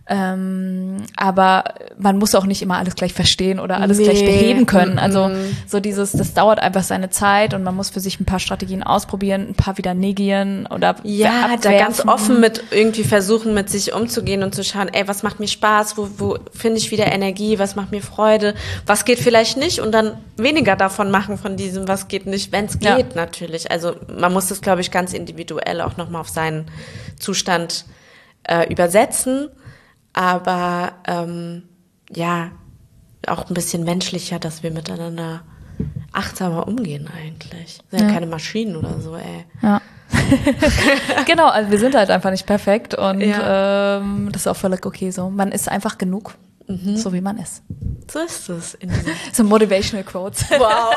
S2: Ähm, aber man muss auch nicht immer alles gleich verstehen oder alles
S1: Nee.
S2: gleich beheben können. Also
S1: Mhm.
S2: so dieses, das dauert einfach seine Zeit und man muss für sich ein paar Strategien ausprobieren, ein paar wieder negieren oder
S1: Ja, da
S2: abwerfen.
S1: ganz offen mit irgendwie versuchen, mit sich umzugehen und zu schauen, ey, was macht mir Spaß, wo, wo finde ich wieder Energie, was macht mir Freude, was geht vielleicht nicht und dann weniger davon machen von diesem, was geht nicht, wenn es
S2: Ja.
S1: geht natürlich. Also man muss das, glaube ich, ganz individuell auch nochmal auf seinen Zustand äh, übersetzen, aber ähm, ja, auch ein bisschen menschlicher, dass wir miteinander achtsamer umgehen eigentlich. Wir sind ja
S2: Ja.
S1: keine Maschinen oder so, ey.
S2: Ja. Genau, also wir sind halt einfach nicht perfekt und
S1: Ja.
S2: ähm, das ist auch völlig okay so. Man ist einfach genug,
S1: Mhm.
S2: so wie man ist.
S1: So ist es. In diesem
S2: So Motivational Quotes.
S1: wow.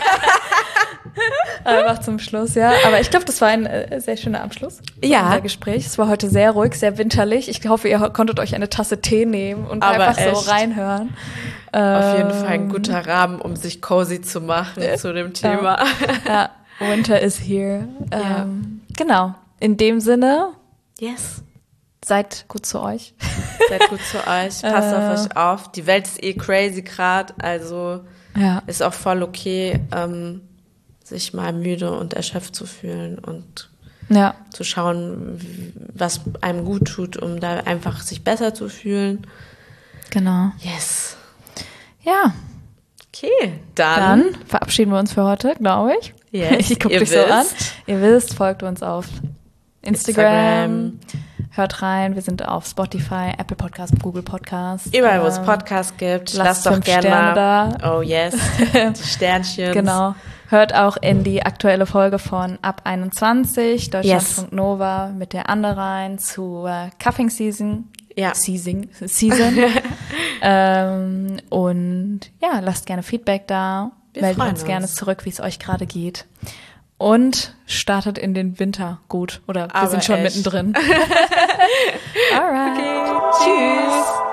S2: Einfach zum Schluss, ja. Aber ich glaube, das war ein äh, sehr schöner Abschluss.
S1: Ja.
S2: Unser Gespräch. Es war heute sehr ruhig, sehr winterlich. Ich hoffe, ihr konntet euch eine Tasse Tee nehmen und
S1: Aber
S2: einfach so
S1: echt.
S2: reinhören.
S1: Auf jeden
S2: Ähm,
S1: Fall ein guter Rahmen, um sich cozy zu machen
S2: Ja.
S1: zu dem Thema.
S2: Ja, Winter is here.
S1: Ja.
S2: Ähm, genau. In dem Sinne,
S1: Yes.
S2: seid gut zu euch.
S1: Seid gut zu euch. Passt
S2: Äh.
S1: auf euch auf. Die Welt ist eh crazy gerade, also
S2: Ja.
S1: ist auch voll okay, ähm, sich mal müde und erschöpft zu fühlen und
S2: Ja.
S1: zu schauen, wie- was einem gut tut, um da einfach sich besser zu fühlen.
S2: Genau.
S1: Yes.
S2: Ja,
S1: Okay, dann.
S2: dann verabschieden wir uns für heute, glaube ich.
S1: Yes,
S2: Ich gucke
S1: ihr
S2: dich so an.
S1: wisst.
S2: Ihr wisst, folgt uns auf Instagram. Instagram. Hört rein, wir sind auf Spotify, Apple Podcast, Google Podcast.
S1: Überall, wo es Podcasts gibt. Lasst, lasst doch gerne mal. Da. Oh yes, die Sternchen.
S2: Genau. Hört auch in die aktuelle Folge von Ab einundzwanzig, Deutschlandfunk yes. Nova mit der Anne rein zu äh, Cuffing Season.
S1: Ja.
S2: Season. Season. ähm, und ja, lasst gerne Feedback da. Wir Meldet uns, uns gerne zurück, wie es euch gerade geht. Und startet in den Winter gut. Oder wir Aber sind schon echt. mittendrin. Alright.
S1: Okay. Tschüss.